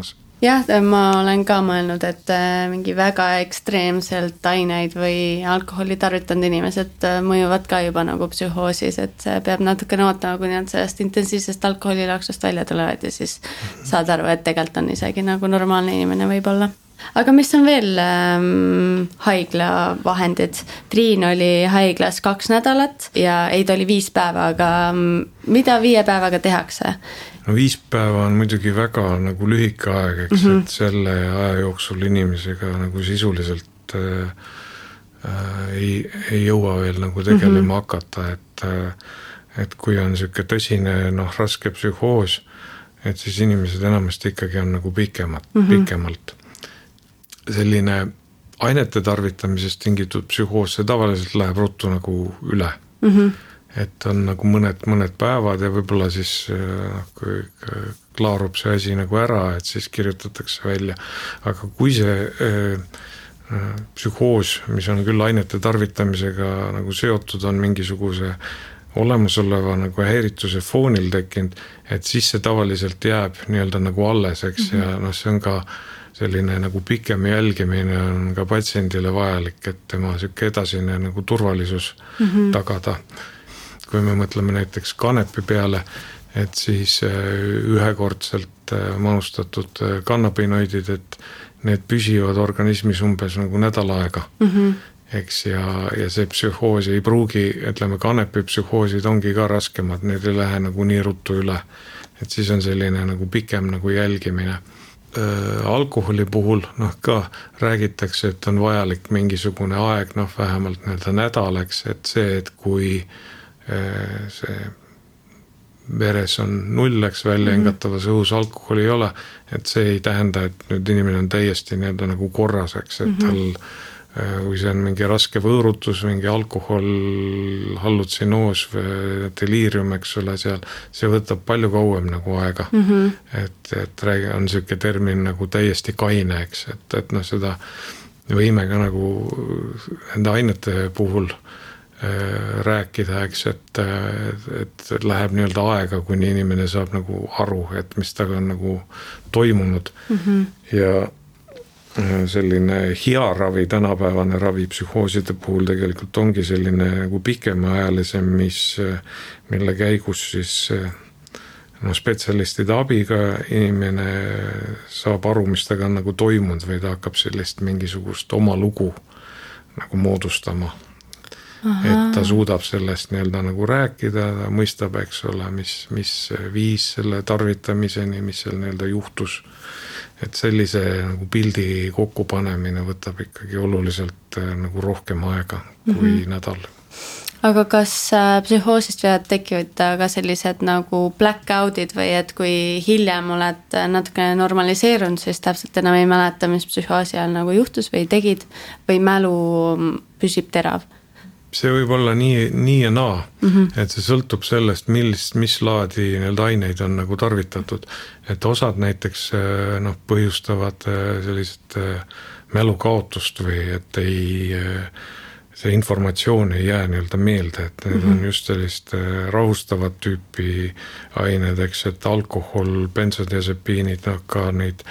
jah, ma olen ka mõelnud, et mingi väga ekstreemselt aineid või alkoholi tarvitanud inimesed mõjuvad ka juba nagu psühhoosis, et peab natukene ootama, kui nad sellest intensiivsest alkoholilaksost välja tulevad ja siis saad aru, et tegelikult on isegi nagu normaalne inimene võib-olla. Aga mis on veel haigla vahendid? Triin oli haiglas 2 nädalat ja Eid oli 5 päeva, aga mida 5 päevaga tehakse? No 5 päeva on muidugi väga nagu lühike aeg, eks, et selle aja jooksul inimesega nagu sisuliselt ei jõua veel nagu tegelema hakata, et kui on siuke tõsine, raske psühhoos, et siis inimesed enamasti ikkagi on nagu pikemalt. Selline ainete tarvitamisest tingitud psühhoos, see tavaliselt läheb ruttu nagu üle. Et on nagu mõned päevad ja võib-olla siis kui klaarub see asi nagu ära, et siis kirjutatakse välja. Aga kui see psühhoos, mis on küll ainete tarvitamisega nagu seotud, on mingisuguse olemasoleva nagu häirituse foonil tekkinud, et siis see tavaliselt jääb nii-öelda nagu alles, eks, ja see on ka selline nagu pikem jälgimine on ka patsiendile vajalik, et tema siuke edasine nagu turvalisus tagada. Kui me mõtleme näiteks kanepi peale, et siis ühekordselt manustatud kannabinoidid, et need püsivad organismis umbes nagu nädal aega. Eks, ja see psühhoos ei pruugi, ütleme kanepi psühhoosid ongi ka raskemad, need ei lähe nagu nii ruttu üle. Et siis on selline nagu pikem nagu jälgimine. Alkoholi puhul ka räägitakse, et on vajalik mingisugune aeg, vähemalt nädalaks, et see, et kui see veres on 0, välja hingatavas õhus alkoholi ei ole, et see ei tähenda, et nüüd inimene on täiesti nii-öelda nagu korraseks, et tal, kui see on mingi raske võõrutus, mingi alkohol, hallutsinoos või deliirium, eks ole, seal, see võtab palju kauem nagu aega. Et on siuke termin nagu täiesti kaine, eks, et seda võime ka nagu enda ainete puhul rääkida, eks, et läheb nii-öelda aega, kuni inimene saab nagu aru, et mis taga on nagu toimunud. Ja selline hea ravi, tänapäevane ravi psühhooside puhul tegelikult ongi selline nagu pikemaajalisem, mille käigus siis spetsialistide abiga inimene saab aru, mis taga on nagu toimunud või ta hakkab sellist mingisugust oma lugu nagu moodustama. Et ta suudab sellest nii-öelda nagu rääkida, ta mõistab, eks ole, mis viis selle tarvitamiseni, mis seal nii-öelda juhtus. Et sellise nagu pildi kokkupanemine võtab ikkagi oluliselt nagu rohkem aega kui nädal. Aga kas psühhoosist võivad tekkida ka sellised nagu blackoutid või et kui hiljem oled natukene normaliseerunud, siis täpselt enam ei mäleta, mis psühhoosi ajal nagu juhtus või tegid või mälu püsib terav? See võib olla nii ja naa, et see sõltub sellest, mis laadi nii-öelda aineid on nagu tarvitatud. Et osad näiteks põhjustavad sellised mälukaotust või et see informatsioon ei jää nii-öelda meelde, et need on just sellist rahustavat tüüpi ained, eks, et alkohol, bensodiazepiinid, ka neid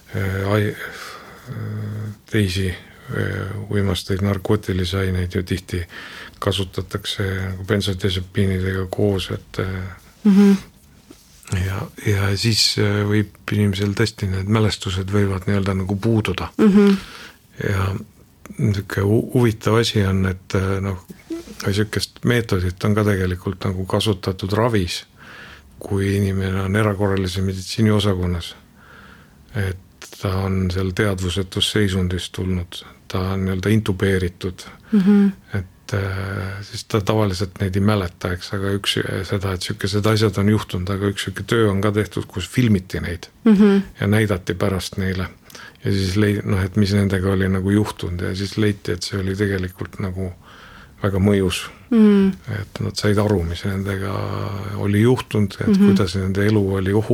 teisi uimasteid, narkootilisi aineid ju tihti kasutatakse nagu bensodiazepiinidega koos, et ja siis võib inimesel tõesti need mälestused võivad nii-öelda nagu puududa. Ja niisugune huvitav asi on, et niisugust meetodit on ka tegelikult nagu kasutatud ravis, kui inimene on erakorralise meditsiini osakonnas, et ta on seal teadvusetus seisundist tulnud, ta on nii-öelda intubeeritud, et siis ta tavaliselt neid ei mäleta, eks, aga seda, et siukesed asjad on juhtunud, aga üks siuke töö on ka tehtud, kus filmiti neid ja näidati pärast neile ja siis et mis nendega oli nagu juhtunud ja siis leiti, et see oli tegelikult nagu väga mõjus, et nad said aru, mis nendega oli juhtunud, et kuidas nende elu oli ohus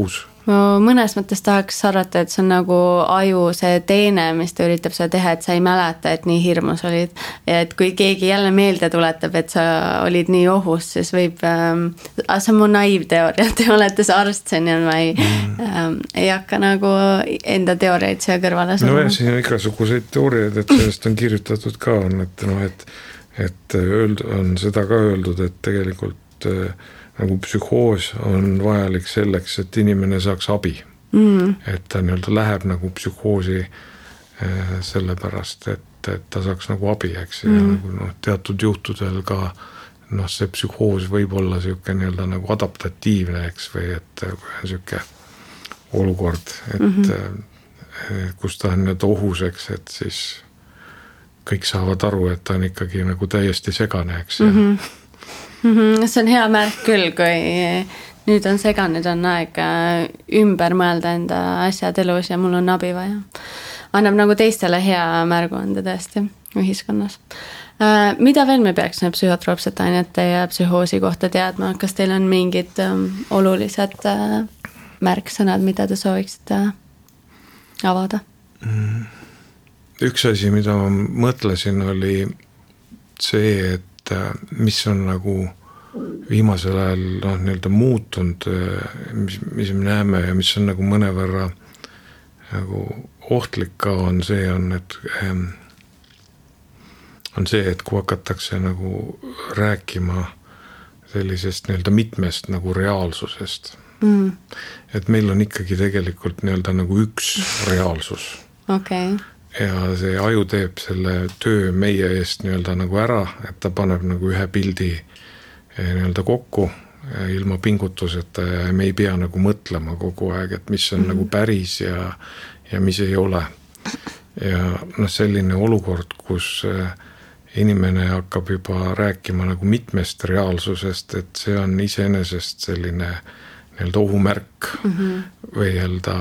ma mõnes mõttes tahaks arvata, et see on nagu aju see teene, mis ta üritab seda teha, et sa ei mäleta, et nii hirmus olid. Ja et kui keegi jälle meelde tuletab, et sa olid nii ohus, siis võib, see on mu naiivteooria, te olete see arst siin ja ma ei hakka nagu enda teooriaid siia kõrvale saama. No siin on igasuguseid teooriaid, et sellest on kirjutatud ka, et on seda ka öeldud, et tegelikult nagu psühhoos on vajalik selleks, et inimene saaks abi. Et ta nii-öelda läheb nagu psühhoosi sellepärast, et ta saaks nagu abi, eks. Ja nagu teatud juhtudel ka see psühhoos võib olla siuke nii-öelda nagu adaptatiivne, eks, või et siuke olukord, et kus ta on nii-öelda ohus, eks, et siis kõik saavad aru, et ta on ikkagi nagu täiesti segane, eks. See on hea märk küll, kui nüüd on segane, nüüd on aeg ümber mõelda enda asjad elus ja mul on abi vaja. Annab nagu teistele hea märgu anda tõesti ühiskonnas. Mida veel me peaks psühhotroopsete ainete ja psühhoosi kohta teadma? Kas teil on mingid olulised märksõnad, mida te sooviksite avada? Üks asi, mida ma mõtlesin, oli see, et mis on nagu viimasel ajal nii-öelda muutunud, mis me näeme ja mis on nagu mõnevõrra nagu ohtlik ka on see, et kui hakatakse nagu rääkima sellisest nii-öelda mitmest nagu reaalsusest. Et meil on ikkagi tegelikult nii-öelda nagu üks reaalsus. Okay. Ja see aju teeb selle töö meie eest nii-öelda nagu ära, et ta paneb nagu ühe pildi nii-öelda kokku ilma pingutuseta ja me ei pea nagu mõtlema kogu aeg, et mis on nagu päris ja mis ei ole. Ja selline olukord, kus inimene hakkab juba rääkima nagu mitmest reaalsusest, et see on iseenesest selline nii-öelda ohumärk või öelda,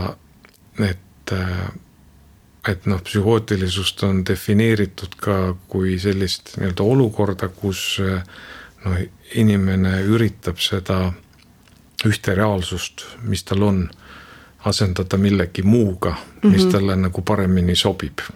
et psühhootilisust on defineeritud ka kui sellist nii-öelda olukorda, kus inimene üritab seda ühte reaalsust, mis tal on, asendada millegi muuga, mis talle nagu paremini sobib.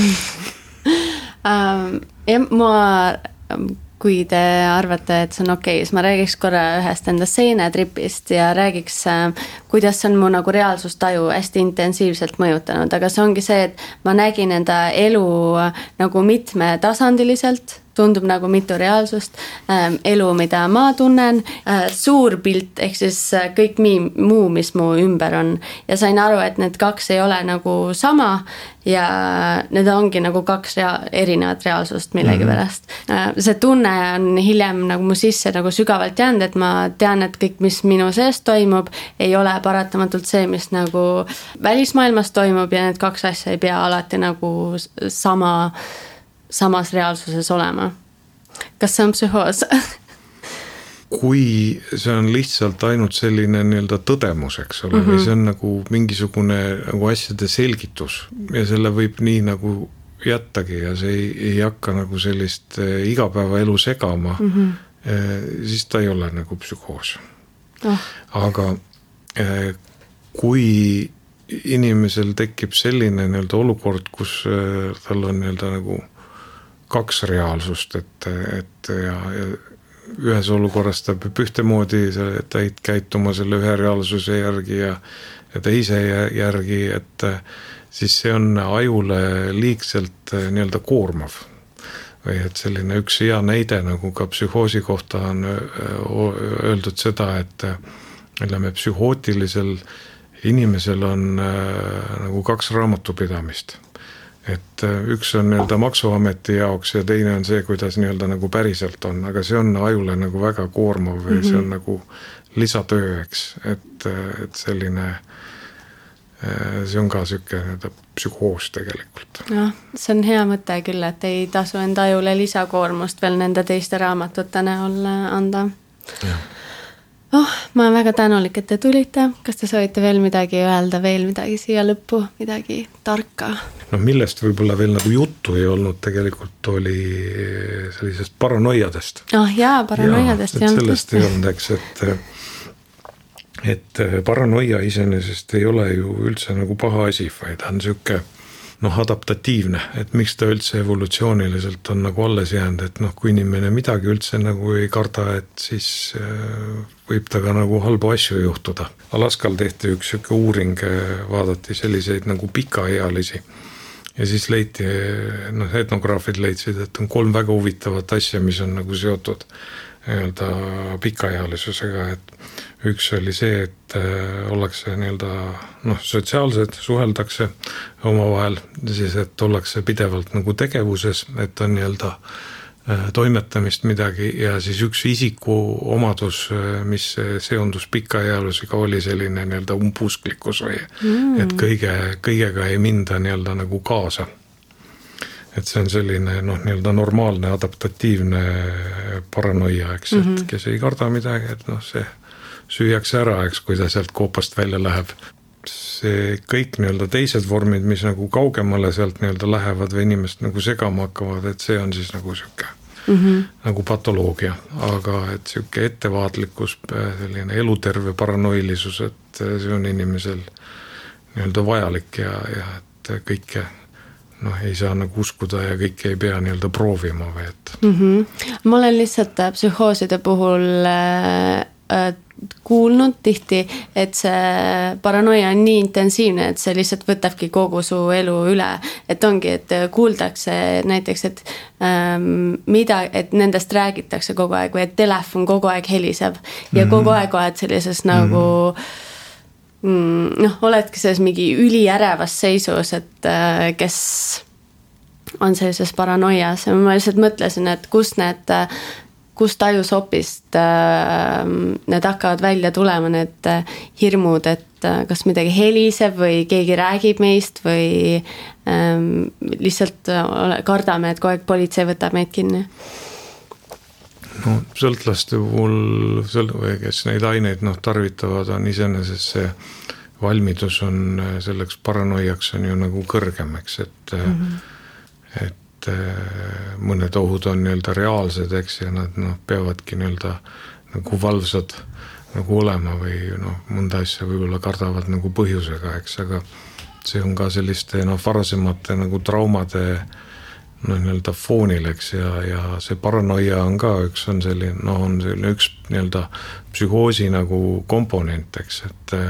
Kui te arvate, et see on okei, siis ma räägiks korra ühest enda seenetripist ja räägiks, kuidas on mu nagu reaalsustaju hästi intensiivselt mõjutanud, aga see ongi see, et ma nägin enda elu nagu mitmetasandiliselt, tundub nagu mitu reaalsust, elu, mida ma tunnen, suur pilt, ehk siis kõik muu, mis mu ümber on. Ja sain aru, et need kaks ei ole nagu sama ja need ongi nagu kaks erinevat reaalsust millegi pärast. See tunne on hiljem nagu mu sisse nagu sügavalt jäänud, et ma tean, et kõik, mis minu sees toimub, ei ole paratamatult see, mis nagu välismaailmas toimub ja need kaks asja ei pea alati nagu samas reaalsuses olema. Kas see on psühhoos? Kui see on lihtsalt ainult selline nii-öelda tõdemus, eks ole, või see on nagu mingisugune nagu asjade selgitus ja selle võib nii nagu jättagi ja see ei hakka nagu sellist igapäevaelu segama, siis ta ei ole nagu psühhoos. Aga kui inimesel tekib selline nii-öelda olukord, kus tal on nii-öelda nagu kaks reaalsust, et ja ühes olukorras ta peab ühtemoodi käituma selle ühe reaalsuse järgi ja teise järgi, et siis see on ajule liigselt nii-öelda koormav. Või et selline üks hea näide nagu ka psühhoosi kohta on öeldud seda, et psühhootilisel inimesel on nagu kaks raamatupidamist. Et üks on nii-öelda maksuameti jaoks ja teine on see, kuidas nii-öelda nagu päriselt on, aga see on ajule nagu väga koormav või see on nagu lisatöö, eks, et selline, see on ka siuke psühhoos tegelikult. See on hea mõte küll, et ei tasu enda ajule lisakoormust veel nende teiste raamatute näol anda. Ma olen väga tänulik, et te tulite. Kas te soovite veel midagi öelda, veel midagi siia lõppu, midagi tarka? Millest võib-olla veel nagu juttu ei olnud, tegelikult oli sellisest paranoiadest. Paranoiadest. Et sellest ei olnud, eks, et paranoia iseenesest ei ole ju üldse nagu paha asi, vaid ta on sihuke adaptatiivne, et miks ta üldse evolutsiooniliselt on nagu alles jäänud, et kui inimene midagi üldse nagu ei karda, et siis võib ta ka nagu halbu asju juhtuda. Alaskal tehti üks sihuke uuring, vaadati selliseid nagu pikaealisi ja siis leiti, etnograafid leidsid, et on 3 väga huvitavat asja, mis on nagu seotud pikaealisusega, et üks oli see, et ollakse sotsiaalsed, suheldakse omavahel, siis et ollakse pidevalt nagu tegevuses, et on toimetamist midagi ja siis üks isiku omadus, mis seondus pikaealusega, oli selline umbusklikkus või et kõigega ei minda nagu kaasa. Et see on selline normaalne adaptatiivne paranoia, eks, et kes ei karda midagi, et see süüakse ära, eks, kui ta sealt koopast välja läheb. See kõik teised vormid, mis nagu kaugemale sealt lähevad või inimest nagu segama hakkavad, et see on siis nagu siuke nagu patoloogia, aga et siuke ettevaatlikkus, selline eluterve paranoilisus, et see on inimesel vajalik ja et kõike ei saa nagu uskuda ja kõike ei pea proovima või et. Ma olen lihtsalt psühhooside puhul kuulnud tihti, et see paranoia on nii intensiivne, et see lihtsalt võtabki kogu su elu üle, et ongi, et kuuldakse näiteks, et et nendest räägitakse kogu aeg või et telefon kogu aeg heliseb ja kogu aeg oled sellises nagu oledki selles mingi üliärevas seisus, et kes on sellises paranoias ja ma lihtsalt mõtlesin, et kust ajusopist need hakkavad välja tulema, need hirmud, et kas midagi heliseb või keegi räägib meist või lihtsalt kardame, et kogu aeg politsei võtab meid kinni. Sõltlaste puhul, kes neid aineid tarvitavad, on iseenesest see valmidus on selleks paranoiaks on ju nagu kõrgem, eks, et mõned ohud on reaalsed, eks, ja nad peavadki nagu valvsad nagu olema või mõnda asja võib-olla kardavad nagu põhjusega, eks, aga see on ka selliste varasemate nagu traumade foonil, eks, ja see paranoia on ka üks on selline üks psühhoosi nagu komponent, eks,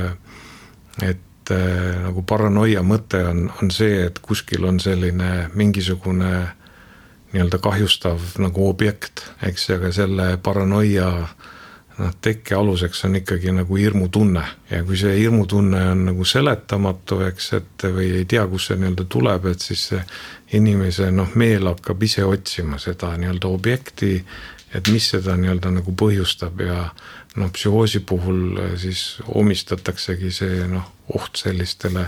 et nagu paranoia mõte on see, et kuskil on selline mingisugune kahjustav nagu objekt, eks, aga selle paranoia tekke aluseks on ikkagi nagu hirmutunne ja kui see hirmutunne on nagu seletamatu, eks, et või ei tea, kus see tuleb, et siis see inimese meel hakkab ise otsima seda objekti, et mis seda nagu põhjustab ja psühhoosi puhul siis omistataksegi see oht sellistele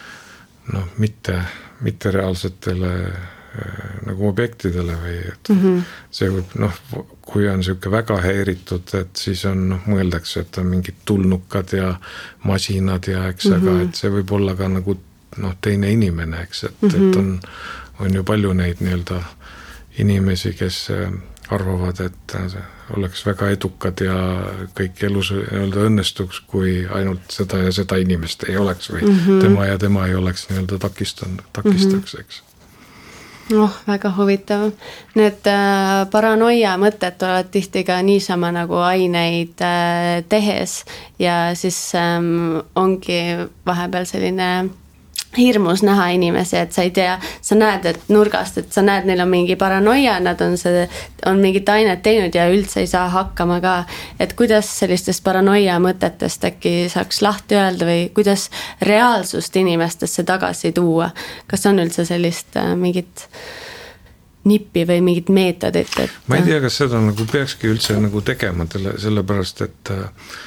mitte reaalsetele nagu objektidele või et see võib, kui on siuke väga häiritud, et siis on mõeldakse, et on mingid tulnukad ja masinad ja eks, aga et see võib olla ka nagu teine inimene, eks, et on ju palju neid inimesi, kes arvavad, et oleks väga edukad ja kõik elus õnnestuks, kui ainult seda ja seda inimest ei oleks või tema ei oleks takistaks, eks. Väga huvitav. Need paranoia mõtted tulevad tihti ka niisama nagu aineid tehes ja siis ongi vahepeal selline hirmus näha inimesi, et sa ei tea, sa näed, et nurgast, et sa näed, neil on mingi paranoia, nad on mingit ainet teinud ja üldse ei saa hakkama ka, et kuidas sellistest paranoia mõtetest äkki saaks lahti öelda või kuidas reaalsust inimestesse tagasi tuua, kas on üldse sellist mingit nippi või mingit meetodit, et ma ei tea, kas seda nagu peakski üldse nagu tegema, sellepärast, et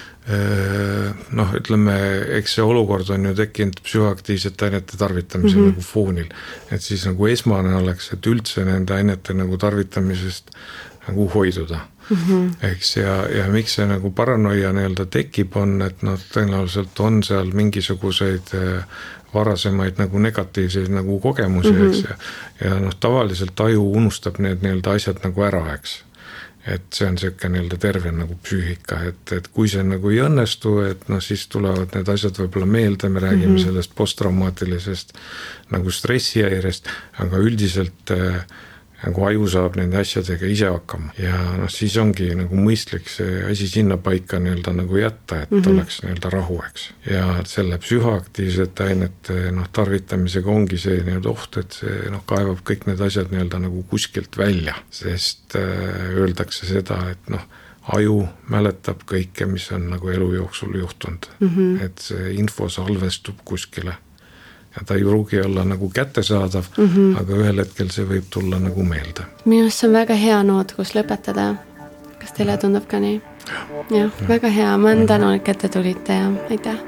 ütleme, eks see olukord on ju tekkinud psühhoaktiivsete ainete tarvitamise nagu foonil, et siis nagu esmane oleks, et üldse nende ainete nagu tarvitamisest nagu hoiduda. Eks ja miks see nagu paranoia tekib on, et tõenäoliselt on seal mingisuguseid varasemaid nagu negatiivseid nagu kogemusi, eks, ja tavaliselt aju unustab need asjad nagu ära, eks. et see on siuke nii-öelda terve nagu psüühika, et kui see nagu ei õnnestu, et noh, siis tulevad need asjad võib-olla meelde, me räägime sellest posttraumaatilisest nagu stressihäirest, aga üldiselt nagu aju saab nende asjadega ise hakkama ja noh, siis ongi nagu mõistlik see asi sinna paika nii-öelda nagu jätta, et oleks nii-öelda rahu, eks. Ja selle psühhoaktiivsete ainete noh, tarvitamisega ongi see nii-öelda oht, et see noh, kaevab kõik need asjad nii-öelda nagu kuskilt välja, sest öeldakse seda, et noh, aju mäletab kõike, mis on nagu elu jooksul juhtunud, et see info salvestub kuskile. Ja ta ei pruugi olla nagu kättesaadav, aga ühel hetkel see võib tulla nagu meelde. Minu arust see on väga hea noot, kus lõpetada. Kas teile tundub ka nii? Jah, väga hea. Ma olen tänulik, et te tulite ja aitäh.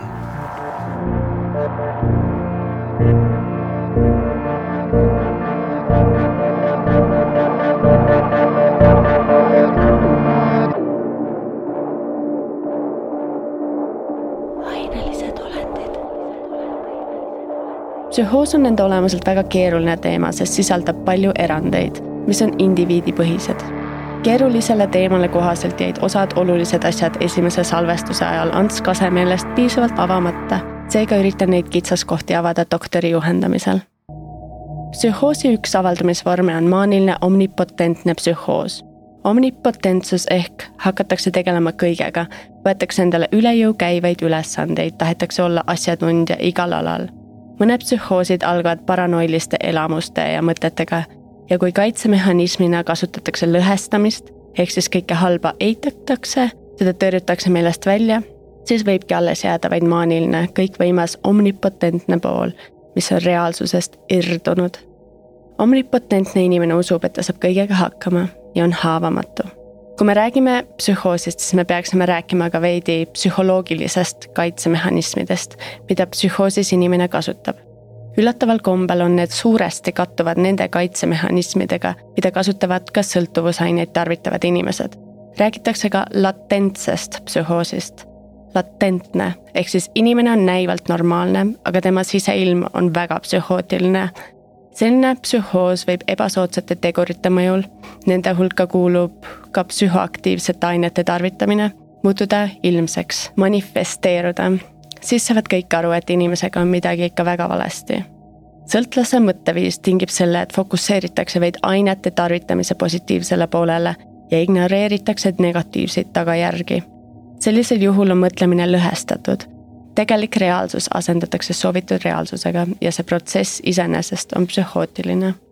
Psühhoos on nende olemuselt väga keeruline teema, sest sisaldab palju erandeid, mis on indiviidipõhised. Keerulisele teemale kohaselt jäid osad olulised asjad esimese salvestuse ajal Ants Kase meelest piisavalt avamata, seega üritan neid kitsaskohti avada doktori juhendamisel. Psühhoosi üks avaldamisvorme on maaniline omnipotentne psühhoos. Omnipotentsus ehk hakatakse tegelema kõigega, võetakse endale üle jõu käivaid ülesandeid, tahetakse olla asjatundja igal alal. Mõned psühhoosid algavad paranoiliste elamuste ja mõtetega ja kui kaitsemehhanismina kasutatakse lõhestamist, ehk siis kõike halba eitatakse, seda tõrjutakse meelest välja, siis võibki alles jääda vaid maaniline kõikvõimas omnipotentne pool, mis on reaalsusest irdunud. Omnipotentne inimene usub, et ta saab kõigega hakkama ja on haavamatu. Kui me räägime psühhoosist, siis me peaksime rääkima ka veidi psühholoogilisest kaitsemehhanismidest, mida psühhoosis inimene kasutab. Üllataval kombel on need suuresti kattuvad nende kaitsemehhanismidega, mida kasutavad ka sõltuvusaineid tarvitavad inimesed. Räägitakse ka latentsest psühhoosist. Latentne, ehk siis inimene on näivalt normaalne, aga tema siseilm on väga psühhootiline. Selline psühhoos võib ebasoodsate tegurite mõjul, nende hulka kuulub ka psühhoaktiivsete ainete tarvitamine, muutuda ilmseks, manifesteeruda. Siis saavad kõik aru, et inimesega on midagi ikka väga valesti. Sõltlase mõtteviis tingib selle, et fokusseeritakse veid ainete tarvitamise positiivsele poolele ja ignoreeritakse negatiivseid tagajärgi. Sellisel juhul on mõtlemine lõhestatud. Tegelik reaalsus asendatakse soovitud reaalsusega ja see protsess iseenesest on psühhootiline.